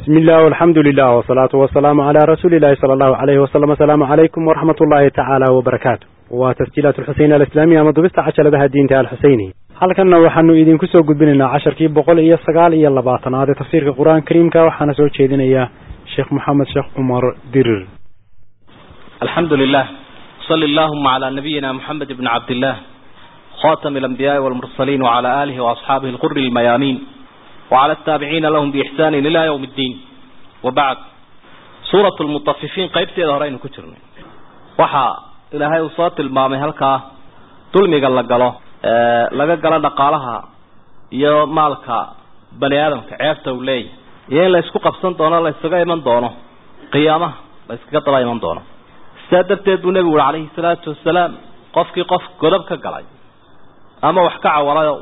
بسم الله والحمد لله والصلاة والسلام على رسول الله صلى الله عليه وسلم. السلام عليكم ورحمة الله تعالى وبركاته. وتسجيلات الحسين الإسلامية مضبست عشر لها الدين تاع الحسيني. حلقنا وحنو إذن كسو قدبنا 10 كيب بقول إيا السقال إيا اللباطن. هذا تفسير القرآن الكريم وحنا سوى شيدين إياه شيخ محمد شيخ عمر درر. الحمد لله. صلى اللهم على نبينا محمد بن عبد الله خاتم الأنبياء والمرسلين وعلى آله وأصحابه الغر الميامين وعلى التابعين لهم بإحسان إلى يوم الدين. وبعد، سورة المطففين قيبتي ظهرين كترنا وحا إلى هاي وصات المامي هلكا تلمي قال لقاله لقاله دقالها يا مالكا بني آدم كعيفته ولي يين لا يسكو قبصان دونا لا يسكو إيمان دونه قيامة لا يسكو قطلا إيمان دونه سادرت يدو نبي عليه الصلاة والسلام قفكي قف قدبك قلعي أما وحكا ولا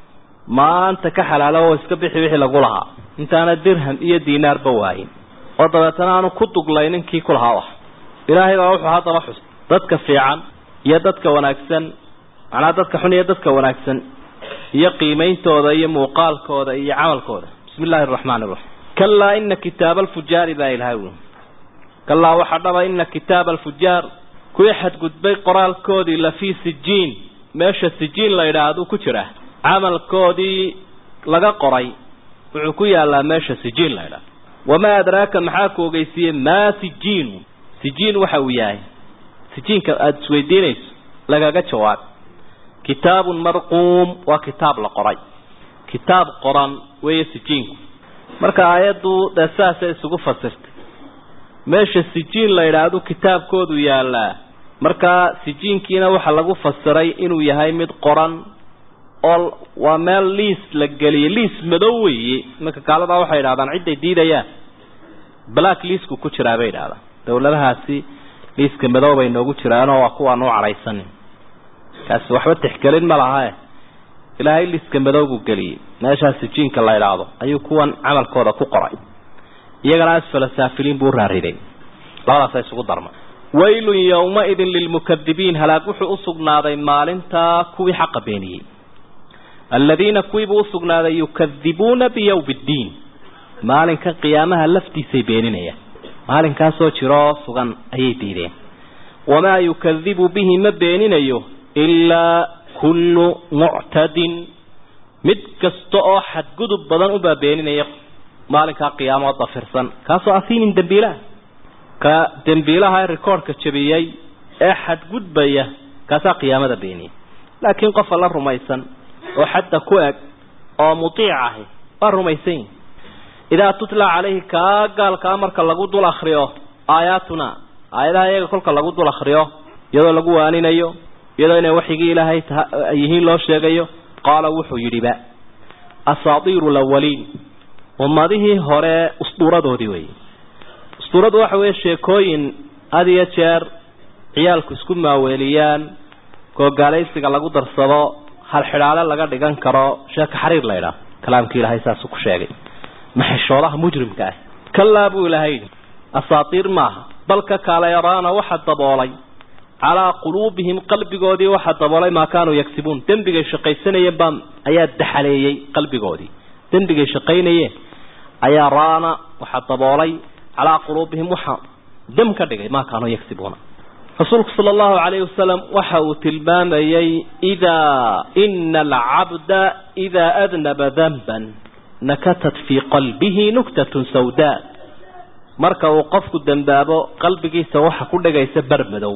ما أنت كحل لو اسكبحي وحي لقولها أنت أنا درهم إيه دينار بواهين وضبطنا أنا كنت قلين كي كل هوا إلهي روح هذا رحس ضدك في عن يدك وناكسن أنا ضدك حني يدك وناكسن يقيمين توذا يموقال كوذا يعمل كوذا. بسم الله الرحمن الرحيم. كلا إن كتاب الفجار باي الهون. كلا وحضر إن كتاب الفجار كل حد قد بي قرأ الكود إلا في سجين ماشى السجين لا يرادو كتره عمل كودي لقى قري وعكوية على ماشى سجين لا. وما أدراك محاكو قيسية ما سجين وحوياه سجين كأدسويدينيس لقى قتشوات كتاب مرقوم وكتاب لقري كتاب قران وهي سجين مركا آياتو دساسة سقوفة سرت ماشى السجين لا يرادو كتاب كودو يالا marka sijiinkiina waxa lagu fasiray inuu yahay mid qoran oo waa meel liis la galiyay liis madow weeye marka kaalada waxa yiraahdaan cid diidaya black list ku jira bay yiraahdaan dawladahaasi liiska madow bay noogu jiraan oo kuwa noo caraysan kaas waxba tixgelin ma laha ilaahay liiska madow gu galiyay meesha sijiinka la yiraahdo ayuu kuwan amalkooda ku qoray iyagana asfala saafiliin buu raariday labadaas ay isugu darma ويل يومئذ للمكذبين هلاك وحو أسقناذي مالنتا كوي حق بيني الذين كويبوا أسقناذي يكذبون بيوم الدين مالنكا قيامها لفتي سيبينينيا مالنكا سوچرا سغن أي ديرين وما يكذب به مبينينيو إلا كل معتد متكستو حد قدب بدن أبا بينينيا مالنكا قيامها ضفرسا كاسو أثين دنبيلا كدنبيلها ريكورد كجبيي احد غدبيه كاسا قيامه بيني لكن قف الله رميسن وحتى كوك او مطيعه الرميسين اذا تطلع عليه قال كامرك لغو دول اخريو اياتنا ايلها ايغا كلك لغو دول اخريو يدو لغو وانينيو يدو ان وحيغي الهي ايهين لو شيغايو قال وحو يريبا اساطير الاولين وماده هوره اسطورادودي وي suuradu waxa weeye sheekooyin adiga jeer ciyaalku isku maaweeliyaan googaalaysiga lagu darsado hal xiraale laga dhigan karo sheeko xariir leeyda kalaamkii ilaahay saas ku sheegay maxashoodaha mujrimka ah kallaabu ilaahay asaatir ma balka kala yaraana waxa daboolay ala qulubihim qalbigoodii waxa daboolay ma kaanu yaksibun dambiga shaqaysanayeen baan ayaa daxaleeyay qalbigoodii dambiga shaqaynayeen ayaa raana waxa daboolay على قلوبهم وحا دم كدغي ما كانوا يكسبون. رسولك صلى الله عليه وسلم وحاو تلبام إذا إن العبد إذا أذنب ذنبا نكتت في قلبه نكتة سوداء مركا وقفك الدنبابو قلبك سوحا كدغي يسبر مدو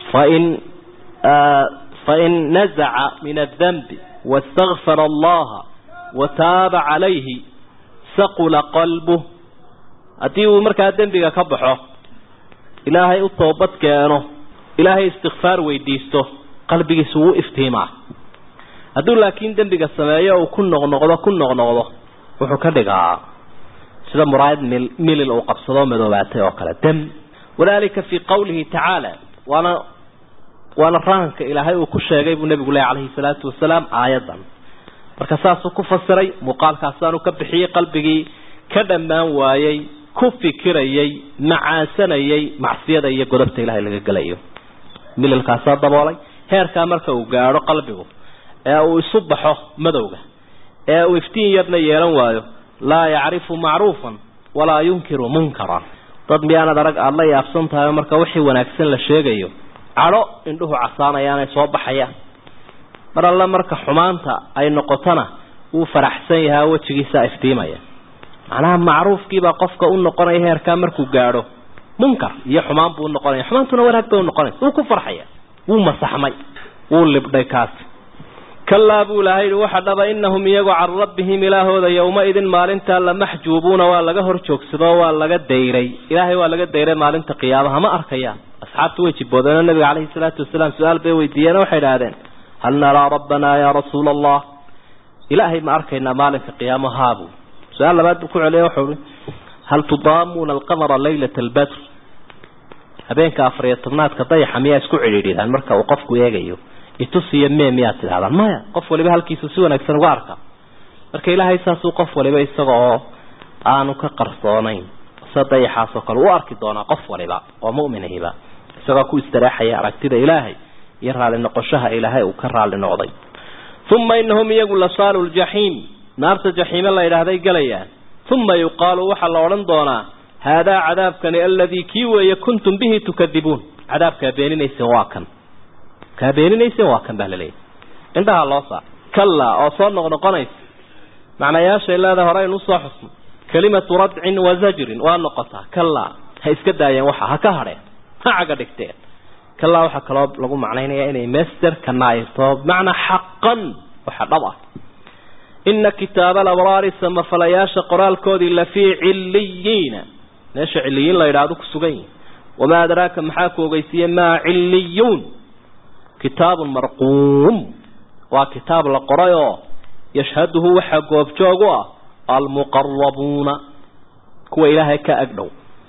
فإن نزع من الذنب واستغفر الله وتاب عليه ثقل قلبه أتيه مركا دنبيغا كبحو إلهي الطوبت كانو إلهي استغفار ويديستو قلبي سوء افتهمع أدو لكن دنبيغا السمايا وكن نغنغضو وحو كدقا سيدا مراد ميل الأوقف صدام مدوباتي وقال دم وذلك في قوله تعالى وانا رانك إلهي وكشا يجيب النبي الله عليه الصلاة والسلام آيضا مركساسو كفسري مقال كاسانو كبحي قلبي كدمان وايي كفي كريي معاسنيي معصيده iyo godobta ilaahay laga galayo milalka saadabalay heerka marka uu gaaro qalbigu ee uu subaxo madowga ee uu iftiin yarna yeelan waayo la yaarifu ma'rufan ولا ينكر منكرا ضد أنا درج الله يفصنتها مركا وحي ونكسن لشيء عرو إنه عصانا يعني صوب حياة مر الله مركا حمانتا أي نقطنا وفرحسيها وتجيسا افتيمية معناها معروف كيبا قفك أن نقرأ هير كامركو قارو منكر يا حمان بو نقرأ حمان تنور هكذا نقرأ وكفر حياة ومسحمي واللي بدأ كاس كلا أبو لهيد وحدب إنهم يقوا عن ربهم إله ذا يومئذ مالنتا لمحجوبون ولا قهر شوكسدا ولا قد ديري إلهي ولا قد ديري مالنتا قيامها ما أركيا أصحاب تويتشبودنا النبي عليه الصلاة والسلام سؤال بيويدينا وحيدادين هل نرى ربنا يا رسول الله إلهي ما أركينا مالنتا قيامها هابو سؤال لبعد بكو عليه وحوري هل تضامون القمر ليلة البدر هبينك أفريتنات كطيحة مياه اسكو عريري هالمركة وقفكو ياقيو itusiyo meemiyaad tidhahdaan maya qof waliba halkiisa si wanaagsan uga arka marka ilaahay saasuu qof waliba isaga oo aanu ka qarsoonayn sadayaxaas oo kale u arki doona qof waliba oo mu'minihiba isaga ku istiraahaya aragtida ilaahay iyo raali noqoshaha ilaahay uu ka raali noqday thumma innahum yaqul salul jahim naarta jahim la yiraahday galayaan thumma yuqalu waxa la oran doonaa hada cadaabkani alladhi kiwa kuntum bihi tukadibun cadaabka beeninaysa waa kan كابينيسين واكن بهللي عندها لوصا كلا او سو نقنقنيس معناياش الا هذا هراي نص حسن كلمه ردع وزجر ونقطه كلا هي اسك دايان waxa ha ka hareen ha aga dhigteen kala waxa kala lagu macnaynaya inay master kanaysto macna haqqan waxa dhaba inna kitaba al-abrar sama falayash qoraalkoodi la fi illiyin meesha illiyin la yiraahdo ku sugan wama adraka maxaa ku ogeysiye ma illiyun كتاب مرقوم وكتاب القرآن يشهده وحقوب جوغوا المقربون كوا إلهي كأقنو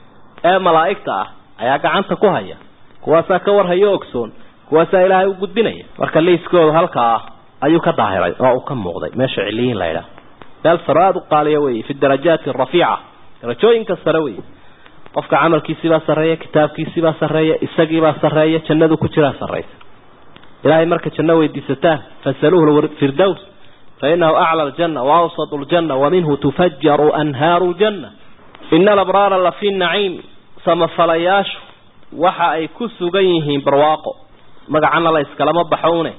ملائكة أياك عنك كوهية كواسا كور هيوكسون كواسا إلهي وقود بني وركا ليس كوه هلكا أيوك ظاهرة وكم مغضي ماشي عليين ليلة بل فراد قاليوي في الدرجات الرفيعة رجوين كالسروي قفك عمل كيسيبا سرية كتاب كيسيبا سرية إساقيبا سرية جندو كتيرا سرية إلهي مركة النووي ديستان فاسألوه الفردوس فإنه أعلى الجنة وأوسط الجنة ومنه تفجر أنهار الجنة إن الأبرار لفي النعيم سما فلياش وحا أي كسو جيهين برواقو مقعنا الله يسكلم بحونه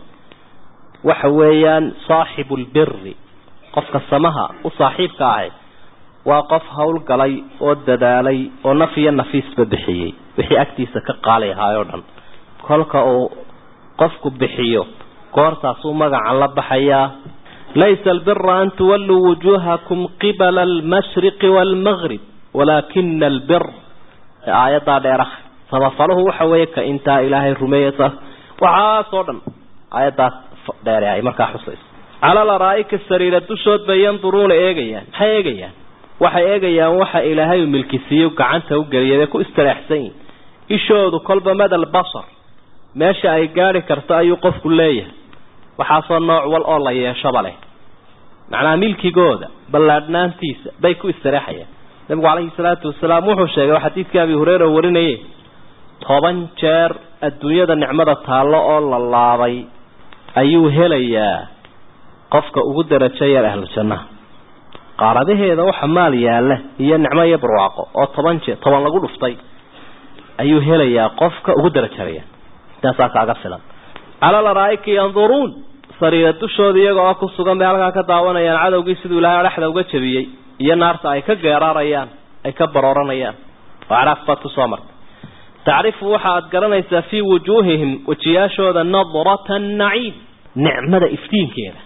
وحويان صاحب البر قفك السمها وصاحب كاعي وقفها القلي والددالي ونفي النفيس ببحيي بحي أكتيس كقالي هايوردن كلك قفك بحيو كورتا سومغا عن لبحيا ليس البر أن تولوا وجوهكم قبل المشرق والمغرب ولكن البر آيات ديرخ فضفله وحويك انت إلهي رميته وعاصرا آيات ديري مركا حصيص على الرائك السريرة تشود بينظرون ايغيان حي ايغيان وحي ايغيان وحي إلهي الملكسي وكعنته وقريبك استرحسين يشود قلب مدى البصر ماشي ay gaari karto ayuu qofku leeyahay waxa soo nooc wal oo la yeesho bale macna milkigooda ballaadnaantiisa bay ku istiraahayaan nabiga kaleey salaatu wasalaam wuxuu sheegay xadiiska Abi Hurayra warinayay 10 jeer adduunyada nicmada taalo oo la laabay ayuu helayaa qofka ugu darajayaa ahl jannah qaaradaheeda waxa maal yaala iyo nicmo iyo barwaaqo oo 10 jeer 10 lagu dhuftay ayuu helayaa qofka ugu darajayaa تاساك أغفلا على الرائك ينظرون صريرة الشهود يقعوا كسوغا بيالها كداوانا عدو قيسدوا لها رحلة وقتشبيي ينارت أي كقيراريان أي كبرورانيان وعرفت صامر تعرف وحاد قرنيس في وجوههم وتياشود نظرة النعيم نعمة إفتين كيرا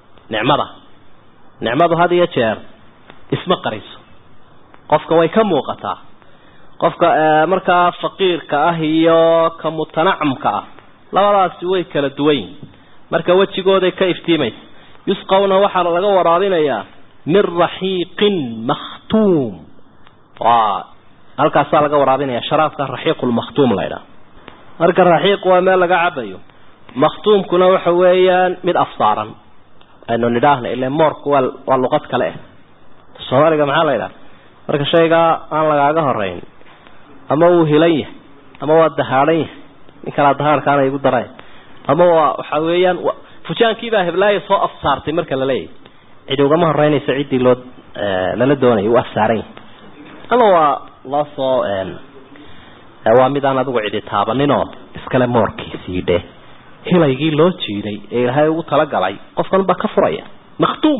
نعمة هذه يتشير اسم قريس قفك ويكم وقتا qofka marka faqiirka ah iyo ka mutanacamka labadaas way kala duwan marka wajigooda ka iftiimaysa yusqawna waxa laga waraabinayaa min rahiqin makhtum wa halkaas laga waraabinayaa sharaabka rahiqul makhtum leeyda marka rahiq waa meel laga cabayo makhtumkuna waxa weeyaan mid afsaaran aynu nidhaahna ilaa moorku waa luqad kale Soomaaliga maxaa leeyda marka shayga aan lagaaga horeyn ama uu helay ama waa dahaaray in kala dahaarkaan ay ugu daray ama waxa weeyaan fujaankii baa heblaay soo afsaartay marka la leeyahay cidugama horeynaysa cidii loo lala doonay uu afsaaray ama waa la soo waa midaan adigu cidi taabaninoo iskale moorkiisii dheh hilaygii loo jiiday ee ilaahay ugu talagalay qofkan baa ka furaya makhtuum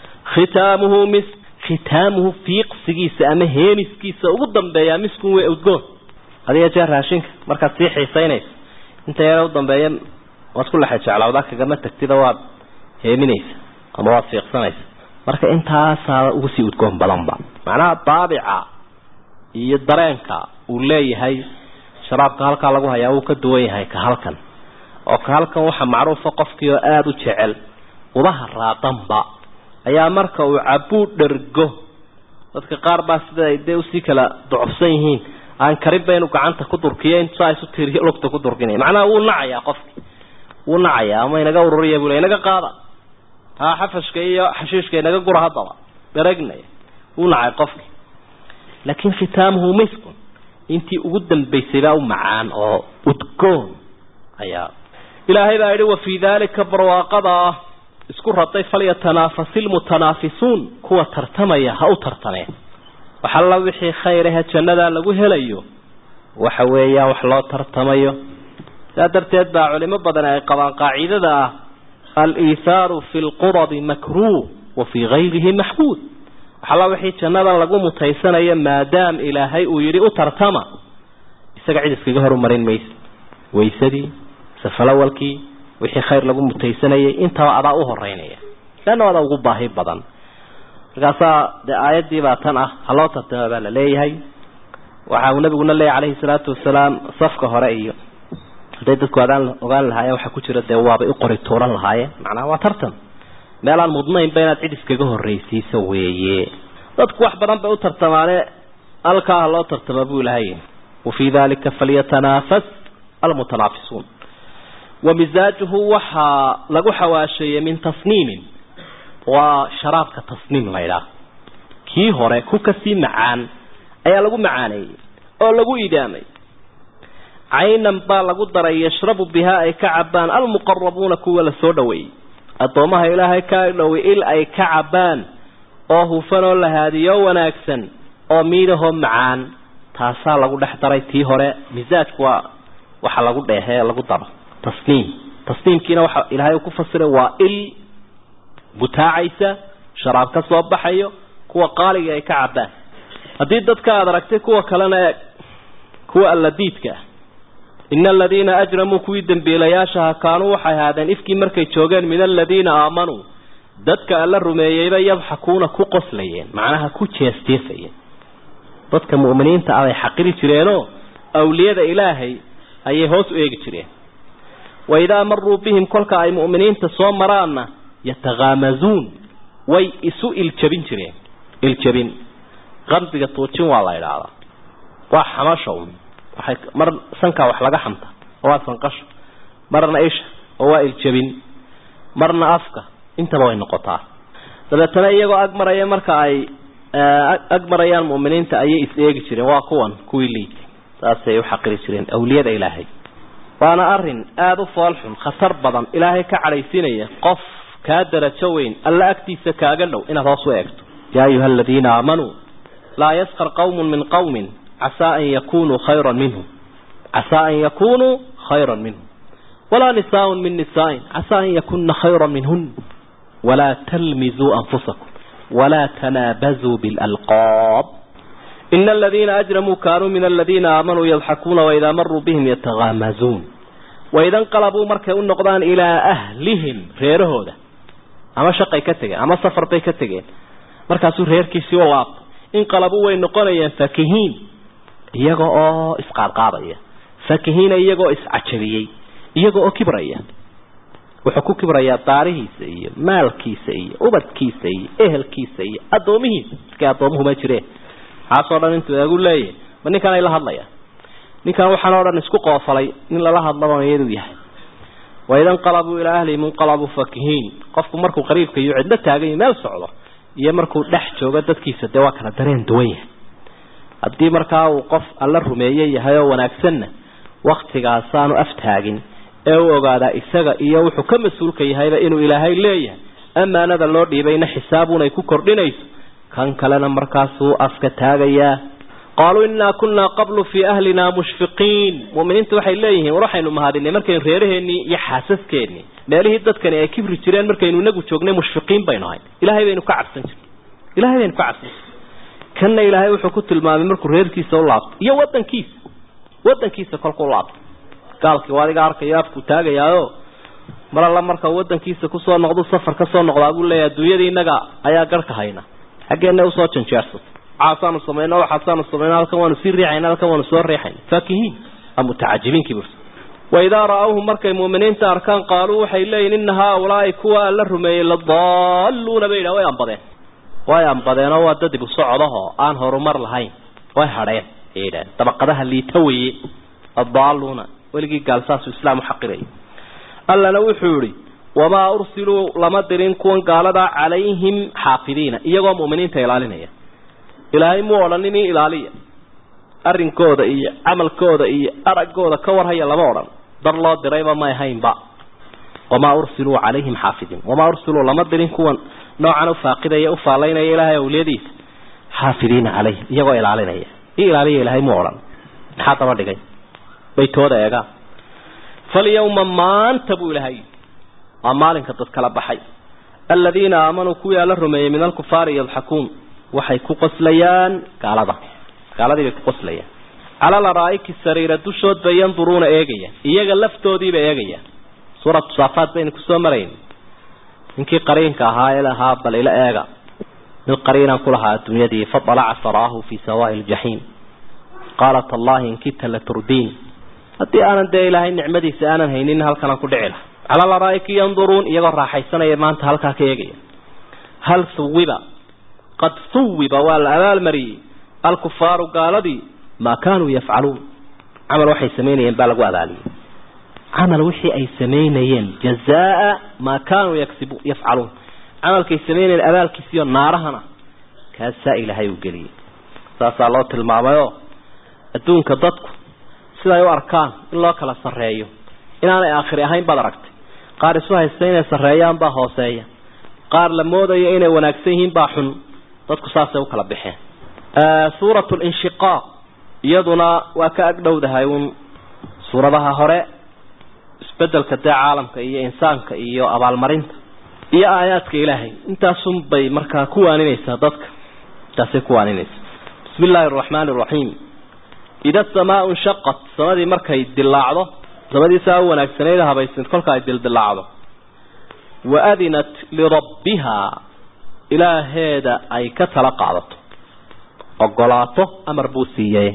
khitaamuhu fiiqsigiisa ama heeniskiisa ugu dambeeya miskun way udgoon adiga jeer raashinka markaad sii xiisaynaysa inta yar u dambeeya waad ku laxay jeclawda kagama tagtida waad heeninaysa ama waad fiiqsanaysa marka intaasaa ugu sii udgoon badanba macnaha daabica iyo dareenka uu leeyahay sharaabka halkaa lagu hayaa uu ka duwan yahay ka halkan oo ka halkan waxa macruufa qofkii oo aad u jecel ubaha raadanba ayaa marka uu cabuu dhergo dadka qaar baa sida ay dee usii kala ducufsan yihiin aan karin baynu gacanta ku durkiyo inta ay isu tiiriyo lugta ku durkinay macnaha uu nacayaa qofkii uu nacayaa ama inaga ururiyo buu inaga qaada xafashka iyo xashiishka inaga gura hadaba daragnay uu nacay qofkii laakiin khitaamuhu miskun intii ugu dambaysay baa u macaan oo udgoon ayaa ilaahay baa yidhi wa fii daalika barwaaqada isku raday falyatanafasil mutanaafisuun kuwa tartamaya ha u tartameen waxa la wixii khayr ah jannada lagu helayo waxa weeyaan wax loo tartamayo darteed baa culimo badan ay qabaan qaacidada al-iitharu fil qurad makruh wa fi ghayrihi mahmud waxa la wixii jannada lagu mutaysanayo maadaam ilaahay uu yiri u tartama isaga cid iskaga horumarin mayso waysadii safalawalkii wixii khayr lagu mutaysanayay inta adaa u horeynaya lana wada ugu baahi badan markaasa aayadii baa tan ah haloo tartama baa la leeyahay waxa uu nabiguna leeyahay alayhi salaatu wasalaam safka hore iyo haday dadku ogaan lahaayeen waxa ku jira deewaaba u qori tooran lahaayeen macnaha waa tartan meelaan mudnayn baynaad cid iskaga horeysiiso weeye dadku wax badan bay u tartamaane alkaa loo tartama buu ilaahay وفي ذلك فليتنافس المتنافسون ومزاجه وحا لغو حواشي من تصنيم وشراب كتصنيم غيره كي هوري كوكسي معان ايا لغو معاني او لغو إدامي عينا با لغو دري يشرب بها اي كعبان المقربون كوة لسودوي الضومها إلهي كايلوي إل اي كعبان او فنو لهذه يوناكسن او ميرهم معان تاسا لغو دحدري تي هوري مزاجك waxa lagu dheehay lagu daro tasniimkiina waxa ilaahay ku fasiray waa il butaacaysa sharaab ka soo baxayo kuwa qaaliga ay ka cabaan hadii dadka aad aragtay kuwa kalena kuwa alladiidka innal ladina ajramu kuwi dambiilayaasha kaanu waxay haadeen ifkii markay joogeen min alladina aamanu dadka alla rumeeyayba yadxakuuna ku qoslayeen macnaha ku jeesteefayeen dadka muuminiinta ay xaqiri jireenoo awliyada ilaahay ayay hoos u eegi jireen wayda marru bihim kulka ay muuminiinta soo maraana yataghamazun way isu iljabin jireen iljabin qambiga toojin waa la ilaala waa xamasho waxay mar sanka wax laga xamta waa sanqash marna isha waa iljabin marna afka inta way noqotaa dabeetana iyagoo agmaraya marka ay agmarayaan muuminiinta ayay is eegi jireen waa kuwii liitay taasay u xaqiri jireen awliyada ilaahay waana arin aad u foolxun khatar badan ilaahay ka calaysinaya qof ka darajo weyn alla agtiisa kaaga dhow inaad hoos u eegto yaa ayuha alladina aamanu la yaskhar qawmun min qawmin asa an yakunu khayran minhum wala nisaa'un min nisaa'in asa an yakunna khayran minhun wala talmizu anfusakum wala tanabazu bil alqab إن الذين أجرموا كانوا من الذين آمنوا يضحكون وإذا مروا بهم يتغامزون وإذا انقلبوا مركوا النقضان إلى أهلهم غير هذا أما شقي كتجين أما سفر بي كتجين مركزوا غير كيسي والله انقلبوا وينقون فكهين يجوا إسقاط قاضية فكهين يجوا إسعشرية يجوا كبرية وحكوا كبرية طاره سيء مال كيسي أبد كيسي أهل كيسي أدومه كأدومه ما يجري عصرا انت اقول لي من كان الى هدليا ninkan waxaan oo dhan isku qoofalay in la hadlaba yeedu yahay waydan qalabu ila ahli munqalabu fakihin qofku markuu qariibka iyo cidda taagay meel socdo iyo markuu dhex joogo dadkiisa de waa kala dareen duwan yahay hadii markaa uu qof alla rumeeyay yahay oo wanaagsan waqtigaas aanu aftaagin ee uu ogaada isaga iyo wuxuu ka mas'uulka yahay inuu ilaahay leeyahay amaanada loo dhiibayna xisaabuna ay ku kordhinayso kan kalena markaas uu afka taagaya قالوا إنا كنا قبل في أهلنا مشفقين مؤمنين توحي إليهم ورحينوا مهادين مركين ريرهني يحاسس كيني ماليه الدد كان يكبر جيران مركين ونقو تشوقنا مشفقين بينهاين إلهي بينو كعب سنجر إلهي بينو كعب سنجر كان إلهي وحكوت المامي مركو رير كيسة واللعب يا ودن كيسة كالقو اللعب قال كوالي قارك يافكو تاقا ياهو مر الله مركا ودن كيسة كسوان نقضو السفر كسوان نقضو أقول لي الدوية دي نقا أيا قارك هاينا حقين نوصوة تنشارسط عاصان الصمينا وحصان الصمينا لكم ونسير ريحينا لكم ونسور ريحين فاكهين المتعجبين كبير وإذا رأوهم مركا المؤمنين تاركان قالوا حيلين إن هؤلاء كوا الرمي للضالون بينا وينبضين وادد بصعدها آنهر مر لهين ويهرين إيدان طبقتها اللي توي الضالون ولقي قال ساس إسلام حقيري ألا نوحوري وما أرسلوا لمدرين كون قالدا عليهم حافظين إيقوا مؤمنين تيلالين إلهي مورنني إلالية أرن كودا إيه عمل كودا إيه أرق كودا كور هيا لمورن در الله دريبا ما يهين با وما أرسلوا عليهم حافظين وما أرسلوا لمدرين كون نوعا فاقدا يأفالين إلهي أوليديس حافظين عليه إيقوا إلالين إلالية إلهي مورن حاطة مردقين بيتودا يقا فاليوم ما انتبوا إلهي أمالك تتكلب حي الذين آمنوا كويا للرمي من الكفار يضحكون waxay ku qoslayaan gaaladii bay ku qoslayaan ala la raayki sariira dushood bayan duruuna eegaya iyaga laftoodii bay eegaya suurad saafat bayn ku soo mareen inkii qariinka ahaa ilaha bal ila eega mid qariinan kulaha dunyadii fadala asrahu fi sawa'il jahim qalat allah in kita la turdin hadii aanan de ilaahay nicmadiisa aanan haynin halkan ku dhicila ala la raayki yanduruun iyaga raaxaysanaya maanta halka ka eegaya hal suwiba قد ثوب والأمال مري الكفار قالوا دي ما كانوا يفعلون عمل وحي سمينيين بالغوا ذالي عمل وحي أي سمينيين جزاء ما كانوا يفعلون عمل كي سمينيين الأمال كيسيون نارهنا كالسائل هايو قليل ساسا الله تلمعبايو الدون كضدكو سلا يو أركان الله كلا سرعيو إن أنا آخري أهين بدركت قارسوها السينة سرعيان با هوسايا قار لمودا يأينا وناكسيهين باحن dadku saasay u kala bixeen suuratul inshiqaq iyaduna waa ka agdhowdahay suuradaha hore isbedelka caalamka iyo insaanka iyo abaalmarinta iyo aayaadka ilaahay intaasun bay markaa ku waaninaysaa dadka taasay ku waaninaysaa bismillaahir rahmaanir rahiim ida samaa'u shaqqat samadii markay dilaacdo samadii saa wanaagsaneyd habaysan kolka ay dilaacdo wa adinat li rabbiha إلهيدا أي كتلقعت أقلاته أمر بوسية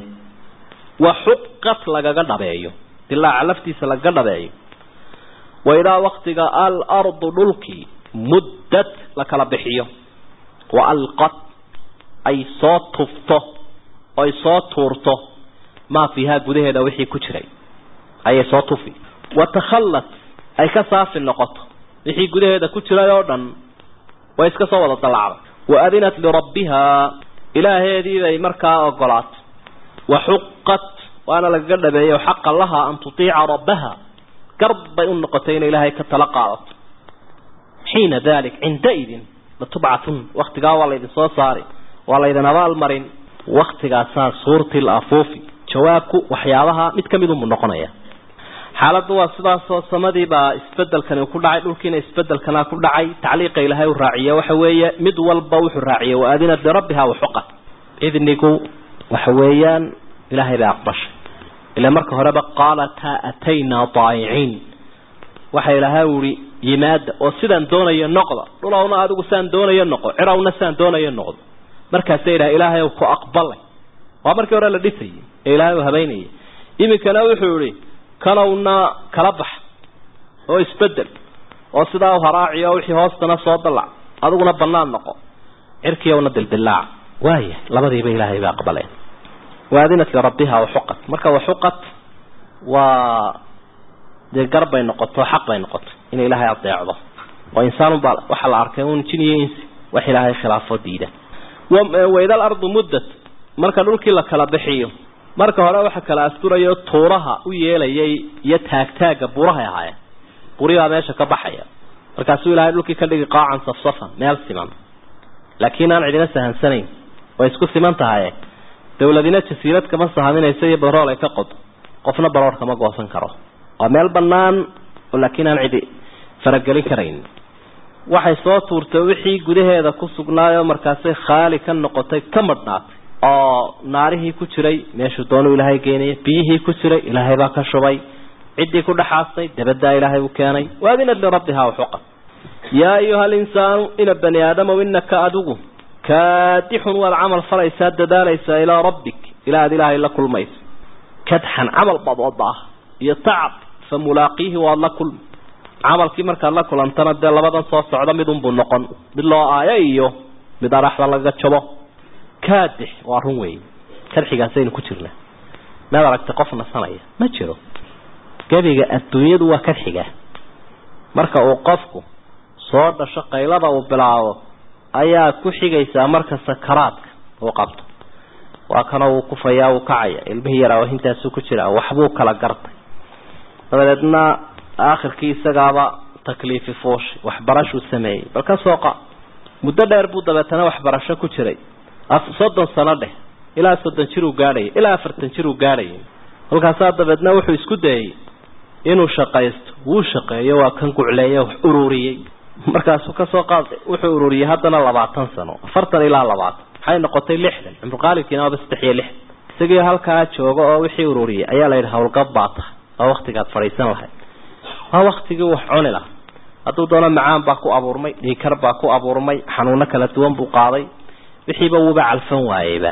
وحقت لقد بيو تلا علفتي سلقد بيو وإلى وقتك الأرض دلكي مدت لك لبحيه وألقت أي صوت تفته أي صوت تورته ما فيها قده دوحي كتري أي صوت تفي وتخلت أي كصاف النقط وحي قده دا كتري يوردن ويسك صوت الطلعة وأذنت لربها إلى هذه مركا أقلات وحقت وأنا لقد بي وحق لها أن تطيع ربها قرب النقطين إلهي كتلقات حين ذلك عندئذ لتبعثن وقت قاوة إذن صاري ولا إذن نبال مرين وقت قاسان صورة الأفوفي شواكو وحيالها متكمل من نقنية حالة واسطة صمدي با استبدل كان كل عيد لكن استبدل كان كل عيد تعليق إلها الراعية وحوية مدول بوح الراعية وأذنت لربها وحقت إذن نيكو وحويان إلهي بأقبش إلى مركه ربك قالتا أتينا طائعين وحي لها وري يماد وسيدان دون ينقض لولا هذا سان دون ينقض عراونا سان دون ينقض مركه سيرها إلهي وكو أقبله ومركه ورا لديسي إلهي وهبيني إمي كان وحوري كانونا كلبح oo isbedel oo sidaa haraaciyo wixii hoostana soo dalac aduguna banaan noqo cirkiyowna dildilaac waaya labadiiba ilaahay baa qabaleen waadinat li rabbiha wa huqat marka wa huqat wa de garbay noqoto xaq bay noqoto in ilaahay adeecdo oo insaan baa waxa la arkay uu jiniyeen wax ilaahay khilaafo diida wa idal ardu muddat marka dhulkii la kala bixiyo marka hore waxa kala asturayo tuuraha u yeelayay iyo taagtaaga buraha ahaayeen buriga meesha ka baxaya markaas uu ilaahay dhulkii ka dhigi qaacan safsafan meel siman laakiin aan cidina sahansanayn way isku siman tahay dawladina jasiirad kama sahaminaysa iyo barool ay ka qod qofna baroor kama goosan karo waa meel banaan laakiin aan cidi faragelin karayn waxay soo tuurtay wixii gudaheeda ku sugnaayo markaasay khaali ka noqotay ka madhnaatay oo naarihii ku jiray meeshu doonu ilaahay geenay biyihii ku jiray ilaahay baa ka shubay cidii ku dhaxaastay dabada ilaahay uu keenay waadina rabbiha xuqa yaa ayuha al-insaan ila bani aadam innaka adugu kaadihun wal amal falaysa dadaalaysa ila rabbik ila ilaahay la kulmays kadhan amal badooda iyo taab famulaaqihi wa la kulm amalkii marka la kulantana de labadan soo socda mid buu noqon mid loo aayayo mid araxda laga jabo kaadih waa run weey karxigaasaynu ku jirnaa ma aragtay qofna sanaya ma jiro gabiga adduunyadu waa karxiga marka uu qofku soo dhasho qaylada uu bilaabo ayaa ku xigaysa marka sakaraadka uu qabto waa kana uu ku fayaa uu kacaya ilmihi yaraa intaas ku jira waxbuu kala gartay dabadeedna aakhirkii isagaaba takliifi foosh waxbarasho sameeyay balka sooqa muddo dheer buu dabeetana waxbarasho ku jiray 30 sano dheh ilaa 30 jir uu gaaray ilaa 40 jir uu gaaray halkaas dabeedna wuxuu isku dayay inuu shaqaysto wuu shaqeeyo waa kan gucleeyo wax ururiyay markaas uu ka soo qaaday wuxuu ururiyay haddana 20 sano 40 ilaa 20 waxay noqotay 60 cumr qaalibkiina waa 66 isagii halkaa jooga oo wixii ururiyay ayaa la yiraahdaa hawlgab baata oo waqtigaad fariisan lahayd waa waqtigii wax cuni lahaa hadduu doono macaan baa ku abuurmay dhiikar baa ku abuurmay xanuuno kala duwan buu qaaday wixiiba wuuba calfan waayeyba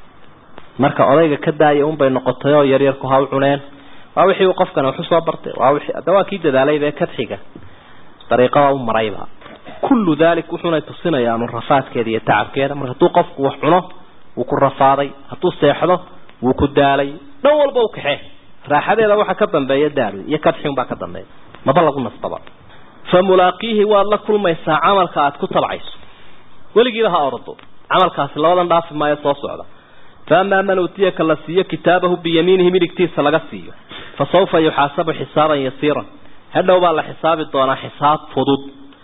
marka odayga ka daayay un bay noqotay oo yar yar ku haw cuneen waa wixii uu qofkan wuxuu soo bartay waa wixii dawaakii dadaalay ee ka xiga dariiqada u marayba kullu dalik wuxuuna tusinayaan rafaadkeeda iyo tacabkeeda marka tuu qofku wax cuno uu ku rafaaday hadduu seexdo wuu ku daalay dhan walba uu kaxee raaxadeeda waxa ka dambeeya daal iyo kadxin baa ka dambeeya maba lagu nastaba famulaaqihi waa la kulmaysaa amalka aad ku tabcayso waligiiba ha ordo amalkaas labadan dhaaf ma ay soo socda فأما من أوتي كالسية كتابه بيمينه ملكتيس لغسيه فسوف يحاسب حسابا يسيرا هذا هو على حساب الدونا حساب فضود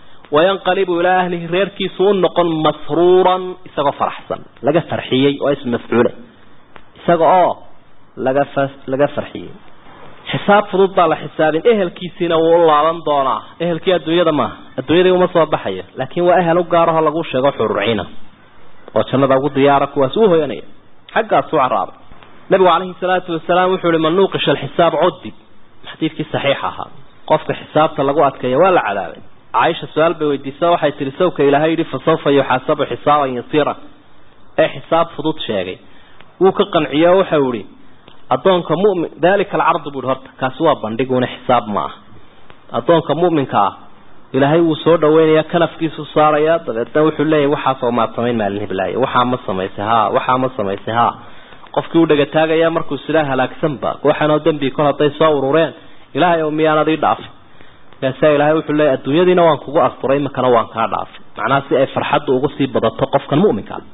وينقلب إلى أهله ريركي سون نقل مسرورا إساق فرحسا لغا فرحيي واسم مفعولة إساق لغا فرحيي حساب فضود على حساب إهل كيسين والله عن دونا إهل كي الدنيا دما الدنيا دي ومصاب بحية لكن وأهل قارها لغو شغو حرعينا وشنا داقو ديارك واسوه يعني حقا سعرار نبي عليه الصلاة والسلام وحول من نوقش الحساب عدي حديث كي صحيحها قفك حساب تلقوا أتكي ولا عذاب عايش السؤال بويديسا وحي ترسوك إلى هيري فسوف يحاسب حسابا يصيرا أي حساب فضوط شاقي وكقن عياه وحوري أدونك مؤمن ذلك العرض بالهرط كاسوا بندقون حساب معه أدونك مؤمن كا إلى هاي وصور وين يا كنف كيس صاريا تدوح الله وحافظ ما تمين مع الهبلاي وحام الصميسها قف كود جتاجا يا مركز سلاها لك سنبا وحنا ودم بيكون هطي صورورين إلى يوم يانا ضي ضعف يا سائل هاي وحول الله الدنيا دي نوان كوجو أسطورين مكان وان كضعف معناه سي فرحد وقصي بدأ قف كان مؤمن كان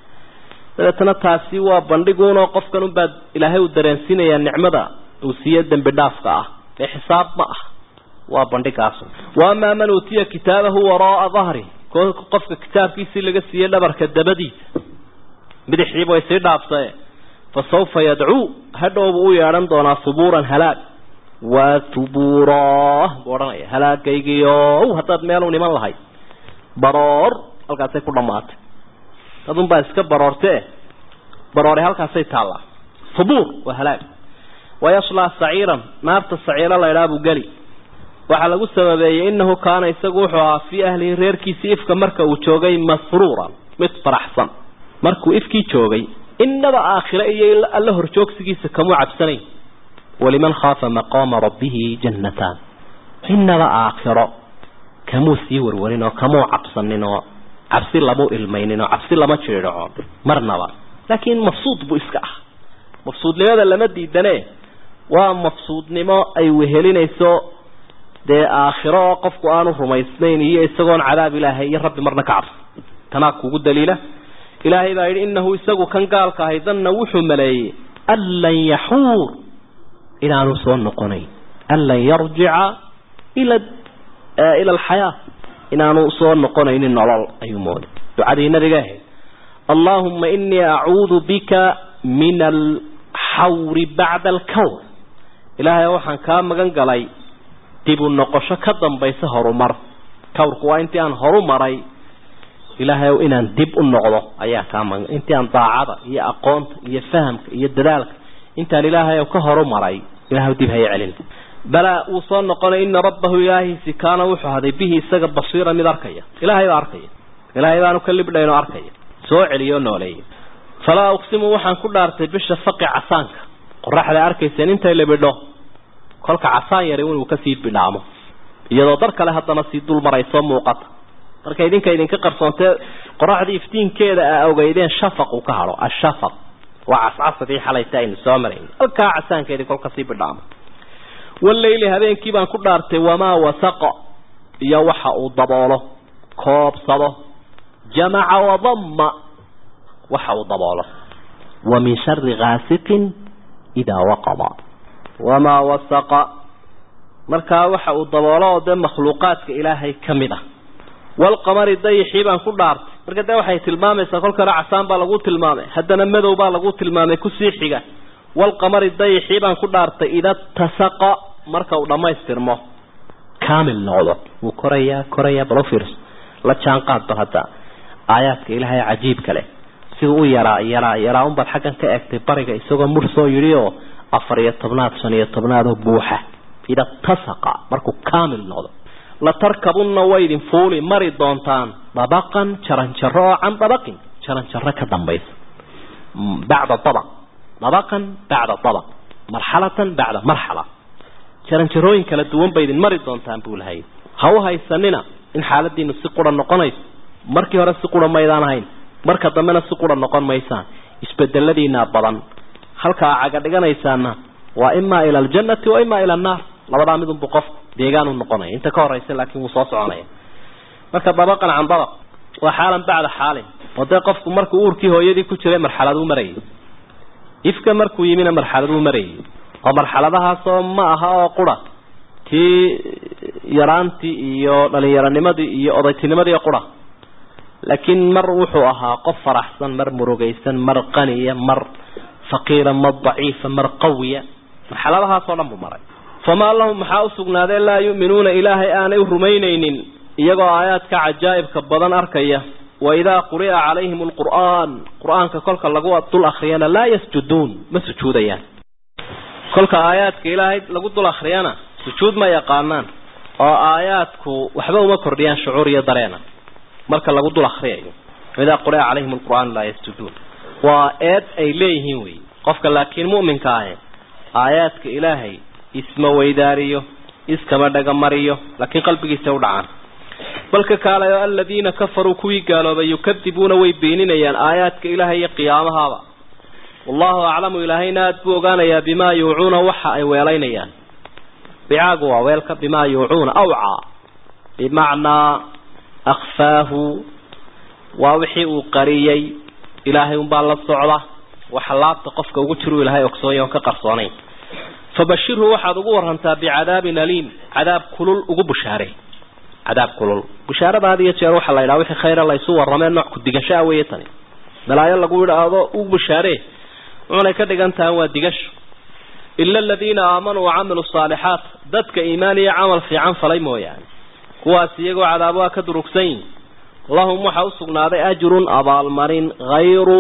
تنتاسي وبندقون وقف كانوا بعد إلى هاي ودرنسين يا النعمة وسيد دم بدافقة في حساب ما وبندق عصر وأما من أوتي كتابه وراء ظهره قف كتاب كيسي لقسي لبركة دبدي بدحيب ويسير عبصي فسوف يدعو هدو بقو يارن دونا صبورا هلاك وثبورا بورا هلاك يجيو هتاد ميلو نمان لهاي برار القاسي كل مات تظن باسك برارته براري هالقاسي تعالى صبور وهلاك ويصلى سعيرا نارت السعيرة لا يلابو قلي waxa lagu sababeeyay innahu kaana isagu wuxuu fi ahli reerkiisa ifka marka uu joogay masruuran mid faraxsan markuu ifkii joogay innaba aakhira iyo alla horjoogsigiisa kamu cabsanay waliman khafa maqama rabbih jannatan innaba aakhira kamu sii warwarino kamu cabsanino cabsi labo ilmeynino cabsi lama jireeyo marnaba laakiin mafsuud bu iska ah mafsuudnimada lama diidane waa mafsuudnimo ay wehelinayso de aakhiro qofku aanu rumaysnayn iyo isagoon cadaab ilaahay iyo rabbi marna ka cabs tana kugu daliila ilaahay baa yiri innahu isagu kan gaalka haydanna wuxuu maleeyay allan yahur inaanu soo noqonay allan yarji'a ila alhayat inaanu soo noqonaynin nolol ayuu mooday ducadii nabiga allahumma inni a'uudu bika من الحور بعد الكور إلهي وحن كامغان قلي ديبو النقشة كدن بيس هرمر كورك وانتي أن هرمري إلهي وإنان ديب النقضة أيها كامغان انتي أن ضاعضة هي أقونت هي فهمك هي دلالك انت الإلهي وكهرمري إلهي وديب هي علم بلا وصال نقول إن ربه إلهي سكان وحو هذا به سقب بصيرا من أركية إلهي وأركية إلهي وأنكلب لين أركية سوء عليون ولي فلا أقسم وحن كل أرتي بالشفق عسانك قرح لأركيسين انت اللي بدو كلك عسان يريون وكسيد بنعمه إذا درك لها التنسيد المريسان موقت درك إذن كقرصانت قرح دي افتين كده أو قيدين شفق وكهرو الشفق وعصعص في حالتين سامرين الكا عسان كده كلك كسيد بنعمه والليل هذين كيبان كل أرتي وما وسق يوحى الضباله كوب صده جمع وضم وحى الضباله ومن شر غاسق إذا وقب وما وسق مركا وحى الضباله ده مخلوقات إلهي كمدة والقمر الضي حيبان كل أرتي مركا ده وحى تلمامي سأقول كرا عسان بالغو تلمامي حتى نمدو بالغو تلمامي كسيحيقا والقمر الضي حيبان كل أرتي إذا اتسق marka uu dhameystirmo kaamil noqdo uu koraya balofirs la jaan qaad hada aayaadka ilaahay cajiib kale sida uu yaraa un bad xagan ka eegtay bariga isagoo mursoo yiriyo 14 oo buuxa ida tasaqa markuu kaamil noqdo la tarkabuna waydin fuuli mari doontaan dabaqan jaranjaro aan dabaqin jaranjaro ka dambaysa bacda dabaq dabaqan bacda dabaq marxalatan bacda marxala jaranjarooyin kala duwan bay idin mari doontaan buu lahayd ha u haysanina in xaaladiinu si qura noqonayso markii hore si qura maydaan ahayn marka dambena si qura noqon maysaan isbedeladiina badan halka caga dhiganaysaana waa imma ila aljannati wa imma ila an-nar labada mid uu qof deegaan u noqonay inta ka horeysa laakiin uu soo soconay marka dabaqan aan dabaq wa xaalan bacda xaalin wada qofku markuu uurkii hooyadii ku jiray marxalad uu maray ifka markuu yimina marxalad uu maray ومرحلتها ما أها قرى كي يرانتي إيو دليرانيمدي إيو أضيتينيمدي قرى لكن مر وحوها قفر أحسن مر مروجيسا مر قنية مر فقيرا مر ضعيفا مر قوية مرحلتها صلم مرة فما اللهم حاوسقنا ذي لا يؤمنون إلهي آني رمينين يقع آيات كعجائب كبضان أركية وإذا قرئ عليهم القرآن ككلك اللقوة طول أخريانا لا يسجدون ما سجوديان كلك آياتك إلهي لقد الأخريانا سجود ما يقانان آياتك وحبه ما كرديان شعوري درينا مركا لقد الأخريانا وإذا قرأ عليهم القرآن لا يسجدون وآيات إليهم قفك لكن مؤمن كاهي آياتك إلهي اسم ويداريه اسكما دقماريه لكن قلبك يستودعان بلك قال يا الذين كفروا كوي قالوا بيكذبون ويبينين آياتك إلهي قيامها والله أعلم إلهينا أتبوغانا يا بما يوعون وحا أي ويلينيا بعاقوا ويلك بما يوعون أوعى بمعنى أخفاه ووحي قريي إلهي مبالا الصعبة وحلات تقفك وقتروا إلهي أكسويا وكقرصاني فبشره واحد أقورهنتا بعذاب أليم عذاب كلل أقب شهري عذاب كلل بشارة هذه يتشاروح الله إلهي خير الله يسوى الرمان نوع كدقشاء ويتني ملايا لقول هذا أقب شهري وأنا كده أنت هو دقش إلا الذين آمنوا وعملوا الصالحات ذاتك إيماني عمل في عن فليمو يعني هو سيقوا عذابها كدركسين اللهم حوصقنا ذي أجر أبا المرين غير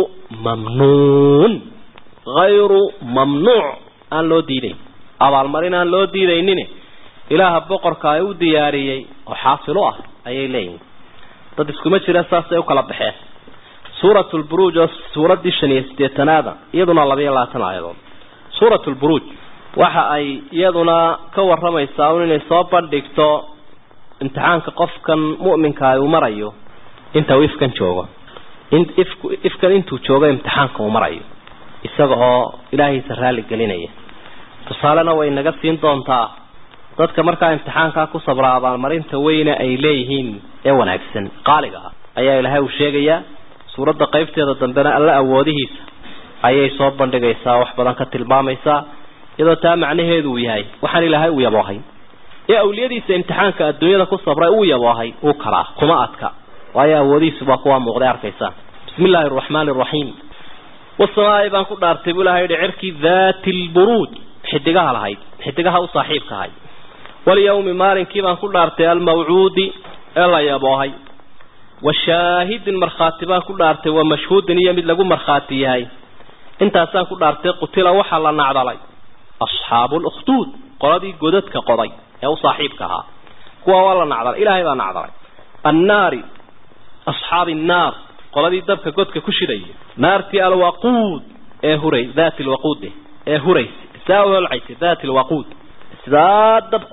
ممنوع أن لو ديني أبا المرين أن لو ديني إله بقر كايو دياريي وحاصلوه أي لين تدسكو مجرى أساسي وكلا بحيه سورة البروج سورة دي شنيستي تنادى يدنا الله بي الله تنعيضون سورة البروج waxa ay iyaduna ka waramaysaa inay soo bandhigto imtixaanka qofkan mu'minka ah uu marayo inta uu ifkan joogo ifkan intuu joogo imtixaanka uu marayo isaga oo Ilaahay saraali galinaya tusaalena way naga siin doontaa dadka marka imtixaanka ku sabraabaan marinta weyna ay leeyihiin ee wanaagsan qaaliga ayaa Ilaahay u sheegaya suurada qaybteeda dambena alla awoodihiisa ayay soo bandhigaysaa wax badan ka tilmaamaysaa iyadoo taa macnaheedu yahay waxaan Ilaahay u yaboohay ee awliyadiisa imtixaanka adduunyada ku sabray uu yaboohay uu kala kuma adka waayo awoodiisu baa kuwa muuqday arkaysa bismillaahir rahmaanir rahiim والسماء بان كل أرتب لها يدعركي ذات البروج حدقها لهاي حدقها وصاحبك هاي واليوم مالين كيبان كل أرتب الموعود إلا يابوهاي والشاهد المرخاتبان كل أرتب ومشهود يمد لقو مرخاتي هاي انت أسان كل أرتب قتل وحل نعضلي أصحاب الأخدود قرادي قدتك قضي أو صاحبك ها هو والله نعضل إلهي ذا نعضلي النار أصحاب النار قرادي دبك قدك كشري نارتي الوقود هري ذات الوقود هري ساوي العيس ذات الوقود ذات دبك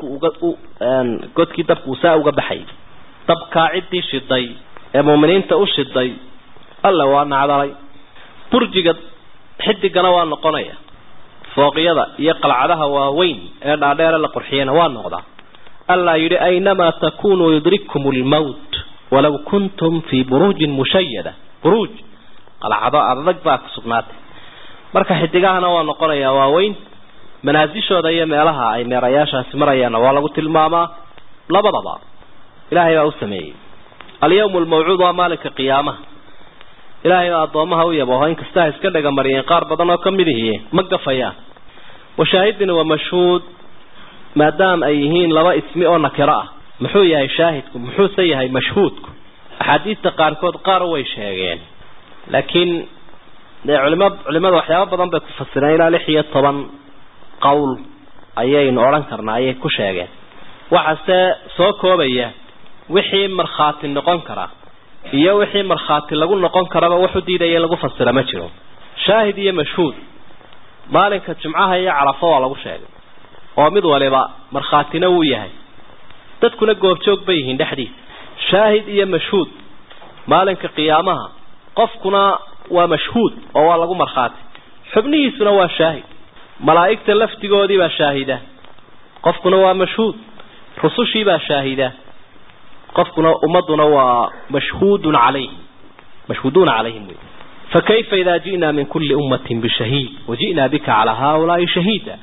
قدك دبك وساو قبحي دبك عدي شدي مؤمنين تأوش شدي الله وانا عضلي برجي حد قنوان نقنية فوقيضة يقلع عليها ووين أنا عليها لقرحينا والنقضة ألا يري أينما تكونوا يدرككم الموت ولو كنتم في بروج مشيدة بروج قلع عضاء باك سقنات مركا حدقاهنا والنقنية ووين منازيشو دايا ميلها أي ميرياشا سمريانا ولا قلت الماما لبضبا إلهي وأسمي اليوم الموعود مالك قيامة إلهي أضوامها ويبوها إنك استاهز كدك مريين قاربضا وكمده مقفيا وشاهدنا ومشهود ما دام أيهين لما اسمئوا نكراء محو يهي شاهدكم محو سيهي مشهودكم أحاديث تقاركود قاروا ويشهيين لكن علماء وحياة بضان بكفصلين إلى لحية طبعا قول أيين أورانكرنا أيين كشهيين وحسا سوكو بيه وحي مرخات النقون كرا iyo wixii marxaati lagu noqon karaba wuxuu diiday lagu fasira ma jiro shaahid iyo mashhuud maalinka jumcaha iyo carafo waa lagu sheegay oo mid waliba marxaatina uu yahay dadkuna goobjoog bay yihiin dhaxdiis shaahid iyo mashhuud maalinka qiyaamaha qofkuna waa mashhuud oo waa lagu marxaati xubnihiisuna waa shaahid malaa'ikta laftigoodii baa shaahida qofkuna waa mashhuud rusushii baa shaahida قفنا أمضنا ومشهود عليهم مشهودون عليهم فكيف إذا جئنا من كل أمة بشهيد وجئنا بك على هؤلاء شهيدا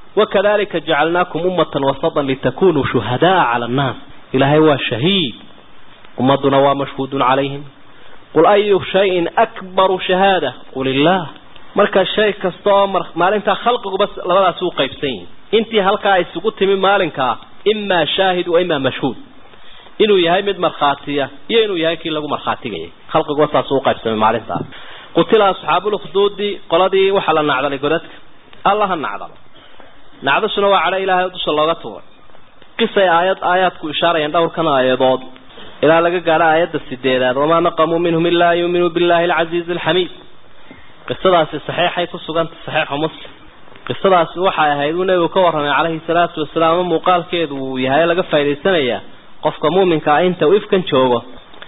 وكذلك جعلناكم أمة وسطا لتكونوا شهداء على الناس إلهي هو الشهيد أمضنا ومشهود عليهم قل أي شيء أكبر شهادة قل الله مركز الشيء كستامر مالنك خلقك بس لا سوق يبسين انت هلكا يسقط من مالنك إما شاهد وإما مشهود inuu yahay mid marxaatiya iyo inuu yahay kii lagu marxaatigay khalqiga wasaas uu qaybsamay maalinta qutila ashaabul ukhdudi qoladii waxa la nacdalay godadka allah nacdashuna waa cala ilaahay u sallallahu tuwa qisay aayadku ishaarayaan dhowrkan aayadood ila laga gaaro aayada 8 wama naqamu minhum illa yu'minu billahi al-aziz al-hamid qisadaasi saxiixay ku sugan saxiix muslim qisadaasi waxa ahayd uu nabigu ka waramay calayhi salaatu wasalaam muuqaalkeedu uu yahay laga faa'iideysanaya qofka muuminka inta uu ifkan joogo